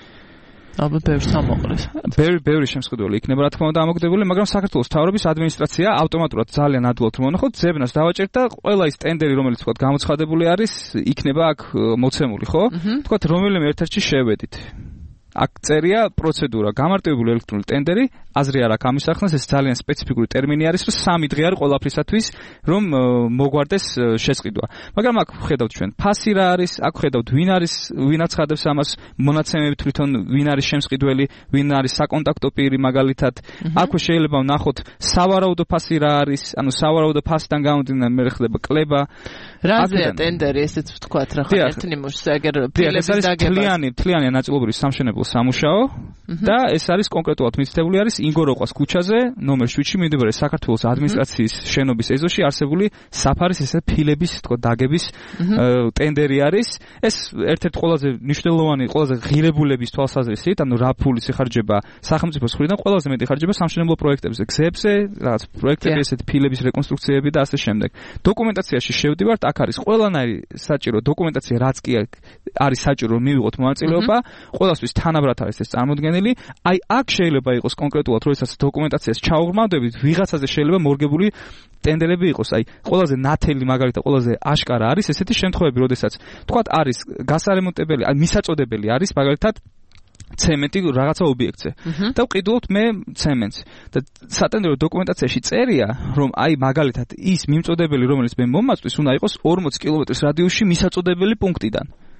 ალბათ ბევრს ამოყრეს. ბევრი ბევრი შემსყიდველი იქნება რა თქმა უნდა ამოგდებული, მაგრამ საქართველოს მთავრობის ადმინისტრაცია ავტომატურად ძალიან ადვილად მონახოთ, ზებნას დავაჭერთ და ყველა ის ტენდერი რომელიც თქვათ გამოცხადებული არის, იქნება აქ მოცემული, ხო? თქვათ რომელიმე ერთ-ერთში შევედით. აქ წერია პროცედურა, გამარტივებული ელექტრონული ტენდერი, აზრი არ აქვს ამის ახსნას, ეს ძალიან სპეციფიკური ტერმინი არის, რომ სამი დღე არის ყველაფრისათვის, რომ მოგვარდეს შესყიდვა. მაგრამ აქ ხედავთ ჩვენ ფასი რა არის, აქ ხედავთ ვინ არის, ვინ აცხადებს ამას, მონაცემები თვითონ ვინ არის შემსყიდველი, ვინ არის საკონტაქტო პირი მაგალითად. აქვე შეიძლება ვნახოთ სავარაუდო ფასი რა არის, ანუ სავარაუდო ფასიდან გამომდინარე მე ხდება კლება. რაზეა ტენდერი, ესეც ვთქვათ რა ხარ ერთ ნიმუშზე, აგერ ფილების დაგება. თლიანი, თლიანი ნაწილობრივი სამშენებლო სამუშაო და ეს არის კონკრეტულად მიცდებული არის ინგოროყვას ქუჩაზე, ნომერ შვიდში მიმდებარე საქართველოს ადმინისტრაციის შენობის ეზოში არსებული საფარის ესე ფილების, თქო, დაგების ტენდერი არის. ეს ერთ-ერთი ყველაზე მნიშვნელოვანი, ყველაზე ღირებულების თვალსაზრისით, ანუ რა ფულიც იხარჯება სახელმწიფოს მხრიდან, ყველაზე მეტი იხარჯება სამშენებლო პროექტებზე, გზებზე, რაღაც პროექტები, ესეთი ფილების რეკონსტრუქციები და ასე შემდეგ. დოკუმენტაციაში შევდივართ, აქ არის ყველანაირი საჭირო დოკუმენტაცია, რაც კი არის საჭირო რომ მივიღოთ მონაწილეობა, ყველასთვის თანაბრად არის ეს წარმოდგენილი. აი აქ შეიძლება იყოს კონკრეტულად, როდესაც დოკუმენტაციას ჩაუღრმავდებით, ვიღაცაზე შეიძლება მორგებული ტენდერები იყოს. აი ყველაზე ნათელი მაგალითად, ყველაზე აშკარა არის ესეთი შემთხვევები, როდესაც თქვათ არის გასარემონტებელი, აი მისაწოდებელი არის მაგალითად ცემენტი რაღაცა ობიექტზე და ვყიდულობთ მე ცემენტს და სატენდერო დოკუმენტაციაში წერია რომ აი მაგალითად ის მიმწოდებელი რომელიც მე მომაწვის უნდა იყოს ორმოცი კილომეტრის რადიუსში მისაწოდებელი პუნქტიდან.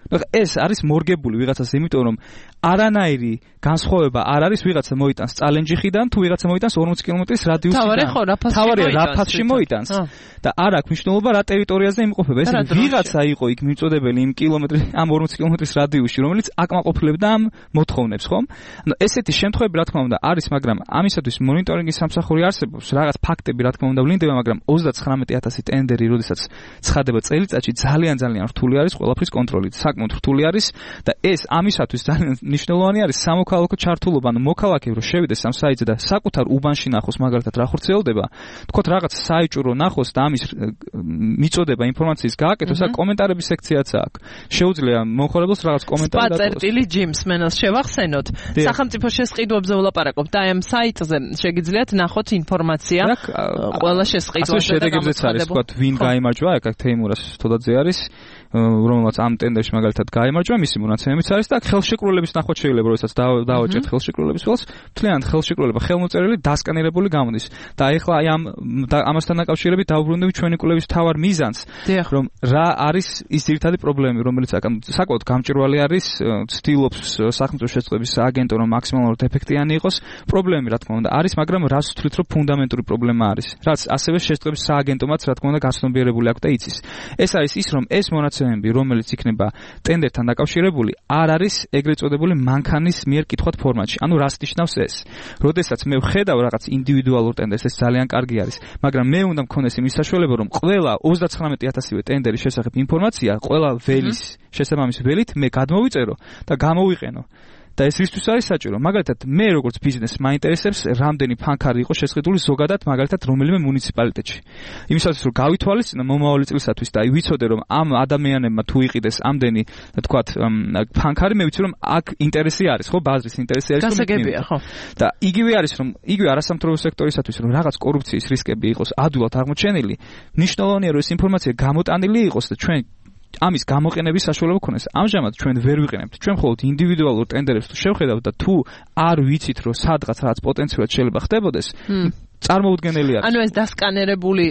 ეს არის მორგებული ვიღაცას, იმიტომ რომ არანაირი განსხვავება არ არის ვიღაცა მოიტანს წალენჯიხიდან თუ ვიღაცა მოიტანს ორმოცი კილომეტრის რადიუსიდან. თავარი ხო რაფასში მოიტანს და არ აქვს მნიშვნელობა რა ტერიტორიაზე იმყოფება. ეს ვიღაცა იყო იქ მიწოდებელი იმ კილომეტრი ამ ორმოცი კილომეტრის რადიუსში, რომელიც აკმაყოფილებდა ამ მოთხოვნებს, ხომ? ანუ ესეთი შემთხვევები რა თქმა უნდა არის, მაგრამ ამისათვის მონიტორინგის სამსახური არსებობს, რაღაც ფაქტები რა თქმა უნდა ვლინდება, მაგრამ ოცდათხრამეტი ათასი ტენდერი, როდესაც ცხადება წელიწადში, ძალიან ძალიან რთული არის ყველაფრის კონტროლი. საკმაოდ რთული არის და ეს ამისათვის ძალიან მნიშვნელოვანი არის სამოქალაქო ჩართულობა, ანუ მოქალაქე რო შევიდეს ამ საიტზე და საკუთარ უბანში ნახოს მაგალითად რა ხორციელდება, თქოთ რაღაც საიჭურო ნახოს და ამის მიწოდება ინფორმაციის გააკეთოს, აქ კომენტარების სექციაც აქვს. შეუძლია მომხმარებელს რაღაც კომენტარი დატოვოს. სპაწერტილი ჯიმს მენელს შევახსენოთ. სახელმწიფო შესყიდვებზე ვლაპარაკობთ და ამ საიტზე შეგიძლიათ ნახოთ ინფორმაცია ყველა შესყიდვაზე. ასე შედეგებზეც არის, თქვათ, ვინ გაიმარჯვა, აქ თეიმურას თოდაძე არის, რომელმაც ამ ტენდერში მაგალითად გაიმარჯვა, მისი მონაცემებიც არის და ხელშეკრულების ნახოთ შეიძლება, როდესაც დავაჭერთ ხელშეკრულების ველს, მთლიანად ხელშეკრულება ხელმოწერილი დასკანირებული გამოდის. და ეხლა აი ამ ამასთან დაკავშირებით დავუბრუნდები ჩვენი კვლევის მთავარ მიზანს, რომ რა არის ის ძირითადი პრობლემები, რომელიც აქ საკმაოდ გამჭვირვალე არის, ცდილობს სახელმწიფო შეწყობის სააგენტო რომ მაქსიმალურად ეფექტიანი იყოს. პრობლემები რა თქმა უნდა არის, მაგრამ რას ვთვლით, რომ ფუნდამენტური პრობლემა არის, რაც ასევე შეწყობის სააგენტომაც რა თქმა უნდა გაცნობიერებული აქვს და იცის. ეს არის ის, რომ ეს მონაცემები, რომელიც იქნება ტენდერთან დაკავშირებული, არ არის ეგრეთ წოდებული მანქანის მიერ კითხვა ფორმატში. ანუ რას ნიშნავს ეს? როდესაც მე ვხედავ რაღაც ინდივიდუალურ ტენდერს, ეს ძალიან კარგი არის, მაგრამ მე უნდა მქონდეს იმის საშუალება, რომ ყველა ოცდათხრამეტი ათასივე ტენდერის შესახებ ინფორმაცია, ყველა ველის შესაბამის ველით მე გადმოვიწერო და გამოვიყენო. და ეს რისთვის არის საჭირო? მაგალითად, მე როგორც ბიზნესს მაინტერესებს რამდენი ფანქარი იყო შესყიდული ზოგადად, მაგალითად, რომელიმე მუნიციპალიტეტში. იმისათვის რომ გავითვალისწინო მომავალი წლისათვის და ვიცოდე რომ ამ ადამიანებმა თუ იყიდეს ამდენი, თქვათ, ფანქარი, მე ვიცი რომ აქ ინტერესი არის, ხო, ბაზრის ინტერესი არის. გასაგებია, ხო. და იგივე არის რომ იგივე არასამთავრობო სექტორისათვის რომ რაღაც კორუფციის რისკები იყოს ადვილად აღმოჩენილი, მნიშვნელოვანია რომ ეს ინფორმაცია გამოტანილი იყოს და ჩვენ ამის გამოყენების საშუალება ქონდეს. ამჟამად ჩვენ ვერ ვიყენებთ. ჩვენ მხოლოდ ინდივიდუალურ ტენდერებს თუ შევხედავთ და თუ არ ვიცით რომ სადღაც რაღაც პოტენციურად შეიძლება ხდებოდეს, წარმოუდგენელი არის. ანუ ეს დასკანერებული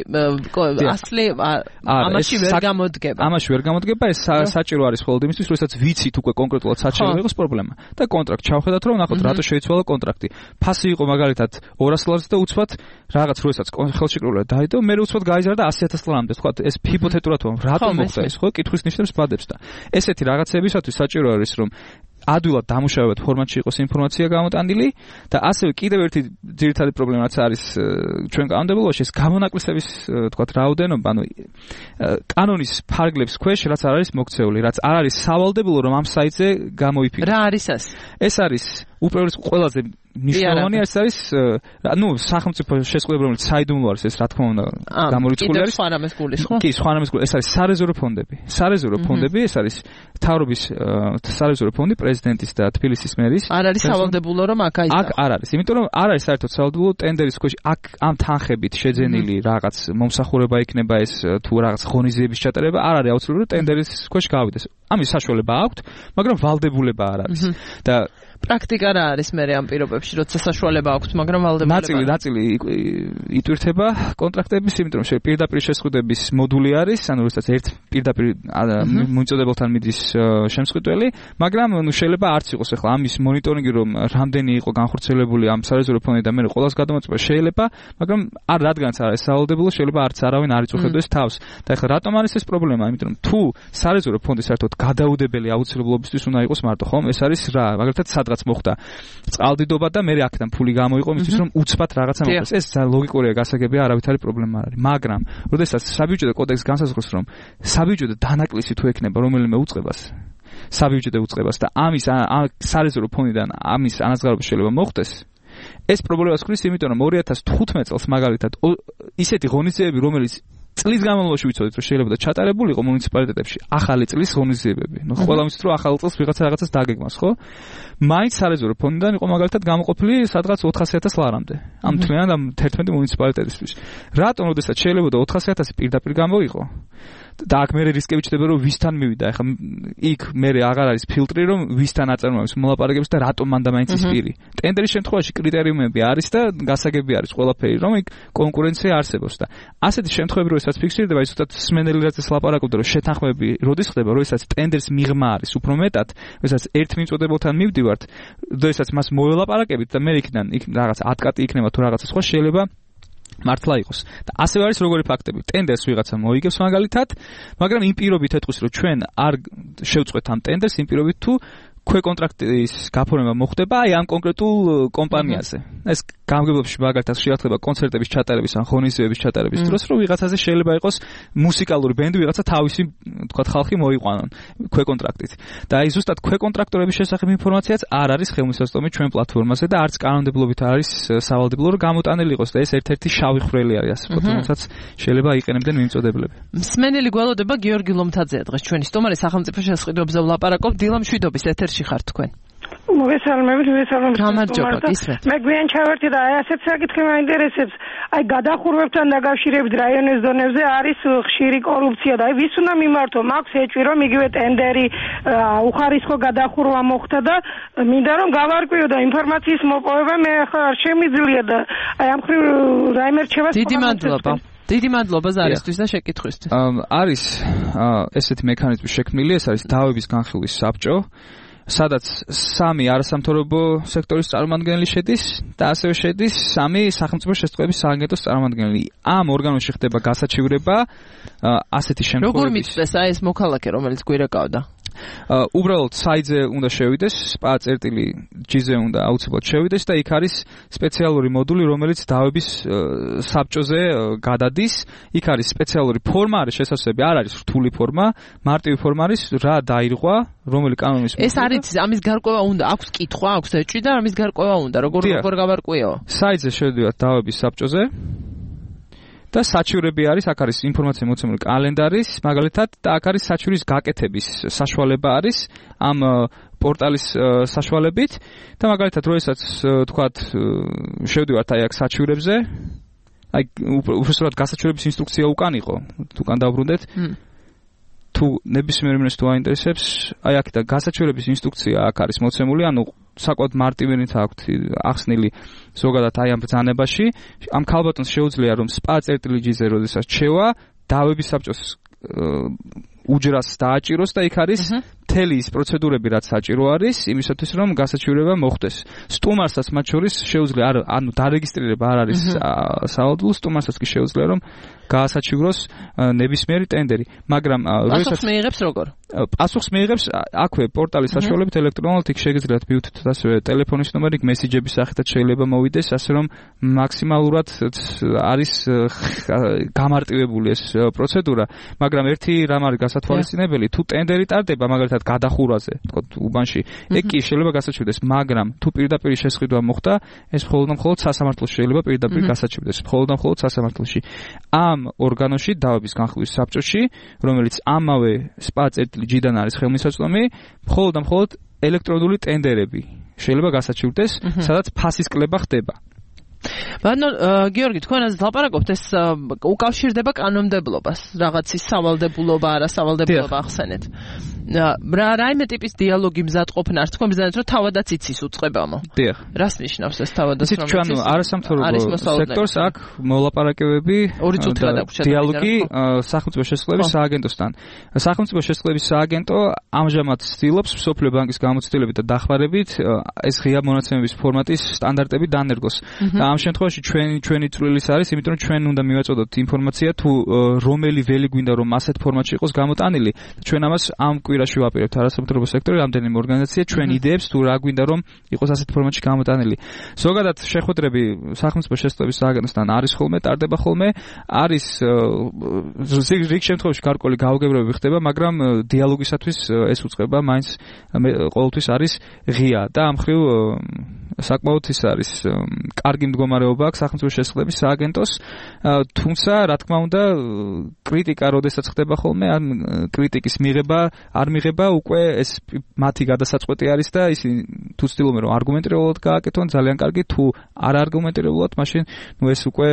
ასლი ამაში ვერ გამოდგება. ამაში ვერ გამოდგება, ეს საჭირო არის მხოლოდ იმისთვის, როდესაც ვიცით უკვე კონკრეტულად საჭირო იყოს პრობლემა. და კონტრაქტ ჩავხედათ, რომ ნახოთ რატო შეიცვალა კონტრაქტი. ფასი იყო მაგალითად ორას ლარზე და უცბად რაღაც როდესაც ხელშეკრულება დაიდო, მე უცბად გაიზარდა ასი ათას ლარამდე. თქვა ეს ჰიპოთეტურად ვამ, რატო მოხდა ეს, ხო? კითხვის ნიშნებს ბადებს და ესეთი რაღაცებისათვის საჭირო არის, რომ ადვილად დამუშავებად ფორმატში იყოს ინფორმაცია გამოტანილი და ასევე კიდევ ერთი ძირითადი პრობლემა რაც არის ჩვენ კანონმდებლობაში, ეს გამონაკლისების თქვათ რაოდენობა, ანუ კანონის ფარგლებს ქვეშ რაც არ არის მოქცეული, რაც არ არის სავალდებულო რომ ამ საიტზე გამოიფიქროს. რა არის ეს? ეს არის უპირველეს ყველაზე ნიშნავანი ეს არის, ну, სახელმწიფო შესყიდვა, რომელიც საიდუმლო არის, ეს რა თქმა უნდა გამორიცხული არის. სხვა რამეს გულის, ხო? კი, სხვა რამეს გულის. ეს არის სარეზერვო ფონდები. სარეზერვო ფონდები, ეს არის მთავრობის სარეზერვო ფონდი პრეზიდენტის და თბილისის მერის. არ არის სავალდებულო რომ აქ აიწყოს. აქ არ არის, იმიტომ რომ არ არის საერთოდ სავალდებულო ტენდერის ქვეშ აქ ამ თანხებით შეძენილი რაღაც მომსახურება იქნება ეს თუ რაღაც ღონისძიების ჩატარება, არ არის აუცილებელი ტენდერის ქვეშ გავიდეს. ამის საშუალება აქვს, მაგრამ ვალდებულება არ არის. და პრაქტიკა რა არის მე ამ პირობებში, როცა საშუალება აქვს, მაგრამ ვალდებულება. ნაწილი, ნაწილი იტვირთება კონტრაქტების, იმიტომ რომ პირდაპირ შესყიდვების მოდული არის, ანუ როდესაც ერთ პირდაპირ მიწოდებელთან მიდის შემსყიდველი, მაგრამ ნუ შეიძლება არც იყოს ახლა ამის მონიტორინგი, რომ რამდენი იყო განხორციელებული ამ სარეზერვო ფონდი და მე ყოველს გადამოწება შეიძლება, მაგრამ არ რადგანაც არ არის სავალდებულო, შეიძლება არც არავინ არ იწუხებდეს თავს. და ახლა რატომ არის ეს პრობლემა? იმიტომ რომ თუ სარეზერვო ფონდი საერთოდ გადაუდებელი აუცილებლობისთვის უნდა იყოს მარტო, ხომ? ეს არის რა, მაგალითად სადღაც მოხდა წყალდიდობა და მე აქედან ფული გამოიყო იმისთვის რომ უცბად რაღაცა მოხდეს. ეს ლოგიკურია, გასაგებია, არავითარი პრობლემა არ არის. მაგრამ როდესაც საბიუჯეტო კოდექსი განსაზღვრავს, რომ საბიუჯეტო დანაკლისი თუ ექნება რომელიმე უწყებას, საბიუჯეტო უწყებას და ამის სარეზერვო ფონდიდან ამის ანაზღაურება შეიძლება მოხდეს, ეს პრობლემას ქმნის, იმიტომ რომ ორი ათას თხუთმეტ წელს მაგალითად ისეთი ღონისძიებები, რომელიც წლის განმავლობაში ვიცოდით რომ შეიძლება და ჩატარებული იყო მუნიციპალიტეტებში ახალი წლის ღონისძიებები. ნუ ყველა ვიცით რომ ახალ წელს ვიღაცა რაღაცას დაგეგმავს, ხო? მაინც სარეზერვო ფონდიდან იყო მაგალითად გამოყოფილი სადღაც ოთხასი ათას ლარამდე. ამ თლიანად ამ თერთმეტი მუნიციპალიტეტისთვის. რატომ როდესაც შეიძლება და ოთხასი ათასი პირდაპირ გამოიყო? და აქ მე რისკები ჩდება რომ ვისთან მივიდა. ეხლა იქ მე აღარ არის ფილტრი რომ ვისთან აწარმოებს მოლაპარაკებს და რატომ მან და მაინც ის პირი. ტენდერის შემთხვევაში კრიტერიუმები არის და გასაგები არის ყველაფერი, რომ იქ კონკურენცია არსებობს და ასეთი შემთხვევები როდესაც როდესაც ფიქსირდება, ის უბრალოდ სმენელი რაც ლაპარაკობდა, რომ შეთანხმებები როდის ხდება, როდესაც ტენდერს მიღმა არის უფრო მეტად, როდესაც ერთ მიმწოდებელთან მივდივართ, როდესაც მას მოველაპარაკებით და მე იქიდან იქ რაღაც ათკატი იქნება თუ რაღაცა სხვა შეიძლება მართლა იყოს. და ასევე არის როგორი ფაქტები. ტენდერს ვიღაცა მოიგებს მაგალითად, მაგრამ იმ პირობით ეთქვის, რომ ჩვენ არ შევწყვეთ ამ ტენდერს, იმ პირობით თუ ქვეკონტრაქტის გაფორმება მოხდება აი ამ კონკრეტულ კომპანიაზე. ეს გამგებლებში მაგალითად ხშირად ხდება კონცერტების ჩატარების ან ღონისძიებების ჩატარების დროს, რომ ვიღაცაზე შეიძლება იყოს მუსიკალური ბენდი, ვიღაცა თავისი თქვათ ხალხი მოიყვანონ ქვეკონტრაქტით. და აი ზუსტად ქვეკონტრაქტორების შესახებ ინფორმაციაც არ არის ხელმისაწვდომი ჩვენ პლატფორმაზე და არც კანონმდებლობით არის სავალდებულო, რომ გამოტანილი იყოს და ეს ერთ-ერთი შავი ხვრელი არის, ასე ვთქვათ, რომელსაც შეიძლება იყენებდნენ მიმწოდებლები. მსმენელი გველოდება გიორგი ლომთაძეა დღეს ჩვენი სტუმარი სახელმწიფო შესყიდვებზე ვლაპარაკობ. დილა მშვიდობის ეთერში ხართ თქვენ. მოგესალმებით, მოგესალმებით. გამარჯობა, გისმენთ. მე გვიან ჩავერთი და აი ასეთ საკითხი მაინტერესებს. აი გადახურვებთან დაკავშირებით რაიონის დონეზე არის ხშირი კორუფცია და აი ვის უნდა მიმართო? მაქვს ეჭვი რომ იგივე ტენდერი უხარისხო გადახურვა მოხდა და მინდა რომ გავარკვიო და ინფორმაციის მოპოვება მე ახლა არ შემიძლია და აი ამ ხრივ რაიმე რჩება. დიდი მადლობა. დიდი მადლობა ზარისთვის და შეკითხვისთვის. არის ესეთი მექანიზმი შექმნილი, ეს არის დავების განხილვის საბჭო. სადაც სამი არასამთავრობო სექტორის წარმომადგენელი შედის და ასევე შედის სამი სახელმწიფო შესწავლების სააგენტოს წარმომადგენელი. ამ ორგანოში ხდება გასაჩივრება ასეთი შემთხვევების. როგორ მიწვეს აი ეს მოქალაქე, რომელიც გვირეკავდა? უბრალოდ საიტზე უნდა შევიდეს, სპა წერტილი ჯი-ზე უნდა აუცილებლად შევიდეს და იქ არის სპეციალური მოდული, რომელიც დავების საბჭოზე გადადის. იქ არის სპეციალური ფორმა, არის შესაძლებელი, არ არის რთული ფორმა, მარტივი ფორმა არის, რა დაირღვა, რომელი კანონის ეს არის ამის გარკვევა უნდა, აქვს კითხვა, აქვს ეჭვი და ამის გარკვევა უნდა, როგორ როგორ გავარკვიო? საიტზე შევიდეთ დავების საბჭოზე. და საჩივრები არის, აქ არის ინფორმაცია მოცემული კალენდარის, მაგალითად, და აქ არის საჩივრის გაკეთების საშუალება არის ამ პორტალის საშუალებით და მაგალითად, როდესაც თქვათ შევდივართ აი აქ საჩივრებზე, აი უბრალოდ გასაჩივრების ინსტრუქცია უკან იყო, უკან დავბრუნდეთ. თუ ნებისმიერ მინეს თუ აინტერესებს, აი აქ და გასაჩივრების ინსტრუქცია აქ არის მოცემული, ანუ საკუთ მარტივენით აქვთ ახსნილი ზოგადად აი ამ ბრძანებაში. ამ ქალბატონს შეუძლია რომ სპა წერტილი ჯი-ზე როდესაც შევა, დავების საბჭოს უჯრას დააჭიროს და იქ არის მთელი ის პროცედურები, რაც საჭირო არის იმისათვის, რომ გასაჩივრება მოხდეს. სტუმარსაც მათ შორის შეუძლია, ანუ დარეგისტრირება არ არის სავალდებულო, სტუმარსაც კი შეუძლია, რომ გაასაჩივროს ნებისმიერი ტენდერი. მაგრამ პასუხს მიიღებს როგორ? პასუხს მიიღებს აქვე პორტალის საშუალებით ელექტრონულად, იქ შეგიძლიათ მივთითოთ ასევე ტელეფონის ნომერი, მესიჯების სახითაც შეიძლება მოვიდეს, ასე რომ მაქსიმალურად არის გამარტივებული ეს პროცედურა. მაგრამ ერთი რამ არის გასათვალისწინებელი, თუ ტენდერი ტარდება, მაგალითად გადახურვაზე, თქო უბანში, ეგ კი შეიძლება გასაჩივრდეს, მაგრამ თუ პირდაპირ შესყიდვა მოხდა, ეს მხოლოდ და მხოლოდ სასამართლოში შეიძლება პირდაპირ გასაჩივრდეს, მხოლოდ და მხოლოდ სასამართლოში. ამ ორგანოში, დავების განხილვის საბჭოში, რომელიც ამავე სპა წერტილი ჯი-დან არის ხელმისაწვდომი, მხოლოდ და მხოლოდ ელექტრონული ტენდერები შეიძლება გასაჩივრდეს, სადაც ფასის კლება ხდება. ბატონო გიორგი, თქვენ ასე ლაპარაკობთ, ეს უკავშირდება კანონმდებლობას, რაღაცის სავალდებულობა, არა სავალდებულობა ახსენეთ. რა რაიმე ტიპის დიალოგი მზადყოფნა არის, თქვენ ბრძანეთ, რომ თავადაც იცის უწყებამო. დიახ. რას ნიშნავს ეს თავადაც, რომ ჩვენ არასამთავრობო სექტორს აქ მოლაპარაკებები, ორი წუთი გადაგვრჩა დიალოგი სახელმწიფო შესაძლებლობის სააგენტოსთან. სახელმწიფო შესაძლებლობის სააგენტო ამჟამად ცდილობს მსოფლიო ბანკის გამოცდილებით და დახმარებით ეს ღია მონაცემების ფორმატის სტანდარტები დანერგოს. და ამ შემთხვევაში ჩვენი ჩვენი წვლილიც არის, იმიტომ რომ ჩვენ უნდა მივაწოდოთ ინფორმაცია თუ რომელი ველი გვინდა რომ ასეთ ფორმატში იყოს გამოტანილი. ჩვენ ამას ამ კვირაში ვაპირებთ არასამთავრობო სექტორი, რამდენიმე ორგანიზაცია ჩვენ იდეებს თუ რა გვინდა რომ იყოს ასეთ ფორმატში გამოტანილი. ზოგადად შეხვედრები სახელმწიფო შესაძლებლობის სააგენტოსთან არის ხოლმე, ტარდება ხოლმე, არის რიგ შემთხვევაში გარკვეული გაუგებრებები ხდება, მაგრამ დიალოგისათვის ეს უწყება მაინც ყოველთვის არის ღია და ამ ხრივ საკმაოდ ის არის კარგი მდგომარეობა აქვს სახელმწიფო შესაძლებლობის სააგენტოს, თუმცა რა თქმა უნდა კრიტიკა როდესაც ხდება ხოლმე, ან კრიტიკის მიღება არ მიღება უკვე ეს მათი გადასაწყვეტი არის და ისინი თუ ცდილობენ რომ არგუმენტირებულად გააკეთონ, ძალიან კარგი, თუ არ არგუმენტირებულად, მაშინ ნუ ეს უკვე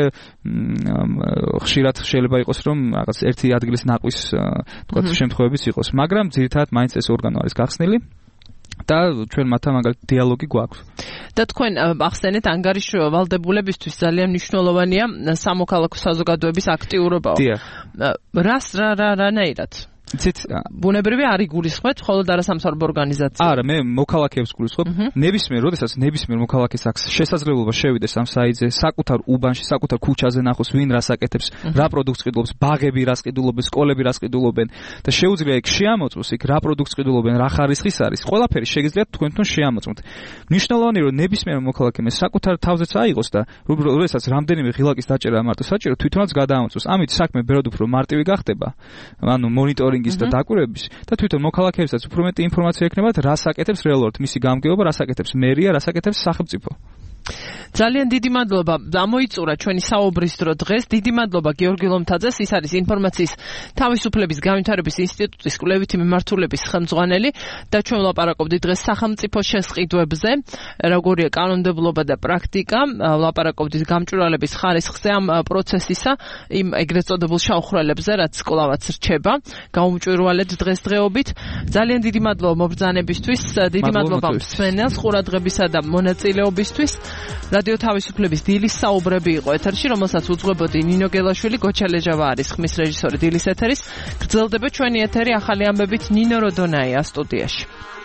ხშირად შეიძლება იყოს რომ რაღაც ერთი ადგილის ნაკვის თქვათ შემთხვევებიც იყოს, მაგრამ ძირითადად მაინც ეს ორგანო არის გახსნილი და ჩვენ მათთან მაგალითად დიალოგი გვაქვს. და და თქვენ ახსენეთ ანგარიშ ვალდებულებისთვის ძალიან მნიშვნელოვანია სამოქალაქო საზოგადოების აქტიურობა. რას რა რა რანაირად? იცით, ბუნებრივი არ იგულისხმეთ მხოლოდ არასამთავრობო ორგანიზაციებს. არა, მე მოქალაქეებს გულისხმობ. ნებისმიერ, როდესაც ნებისმიერ მოქალაქეს აქვს შესაძლებლობა შევიდეს ამ საიტზე, საკუთარ უბანში, საკუთარ ქუჩაზე ნახოს, ვინ რას აკეთებს, რა პროდუქტს ყიდულობს, ბაღები რას ყიდულობენ, სკოლები რას ყიდულობენ და შეუძლია იქ შეამოწმოს, იქ რა პროდუქტს ყიდულობენ, რა ხარისხის არის. ყველაფერი შეგიძლიათ თქვენთვან შეამოწმოთ. მნიშვნელოვანია, რომ ნებისმიერ მოქალაქემ საკუთარ თავზეც აიღოს და როდესაც რამდენიმე ღილაკის დაჭერა მარტო საჭირო, თვითონაც გადაამოწმოს. ამით საქმე ბევრად უფრო მარტივი გახდება. ანუ მონიტორინგ და დაკვირვების და თვითონ მოქალაქეებსაც უფრო მეტი ინფორმაცია ექნებათ, რას აკეთებს რეალურად მისი გამგეობა, რას აკეთებს მერია, რას აკეთებს სახელმწიფო. ძალიან დიდი მადლობა. ამოიწურა ჩვენი საუბრის დრო დღეს. დიდი მადლობა გიორგი ლომთაძეს, ის არის ინფორმაციის თავისუფლების განვითარების ინსტიტუტის კვლევითი მიმართულების ხელმძღვანელი და ჩვენ ვლაპარაკობდით დღეს სახელმწიფო შესყიდვებზე, როგორია კანონმდებლობა და პრაქტიკა, ვლაპარაკობდით გამჭვირვალების ხარისხზე ამ პროცესისა, იმ ეგრეთ წოდებულ შავხრალებზე, რაც კლავაც რჩება. გაუმჭვირვალეთ დღესდღეობით. ძალიან დიდი მადლობა მობრძანებისთვის, დიდი მადლობა მსმენელს ყურადღებისა და მონაწილეობისთვის. რადიო თავისუფლების დილის საუბრები იყო ეთერში, რომელსაც უძღვებოდი ნინო გელაშვილი, გოჩა ლეჟავა არის ხმის რეჟისორი დილის ეთერის. გრძელდება ჩვენი ეთერი ახალი ამბებით ნინო როდონაია სტუდიაში.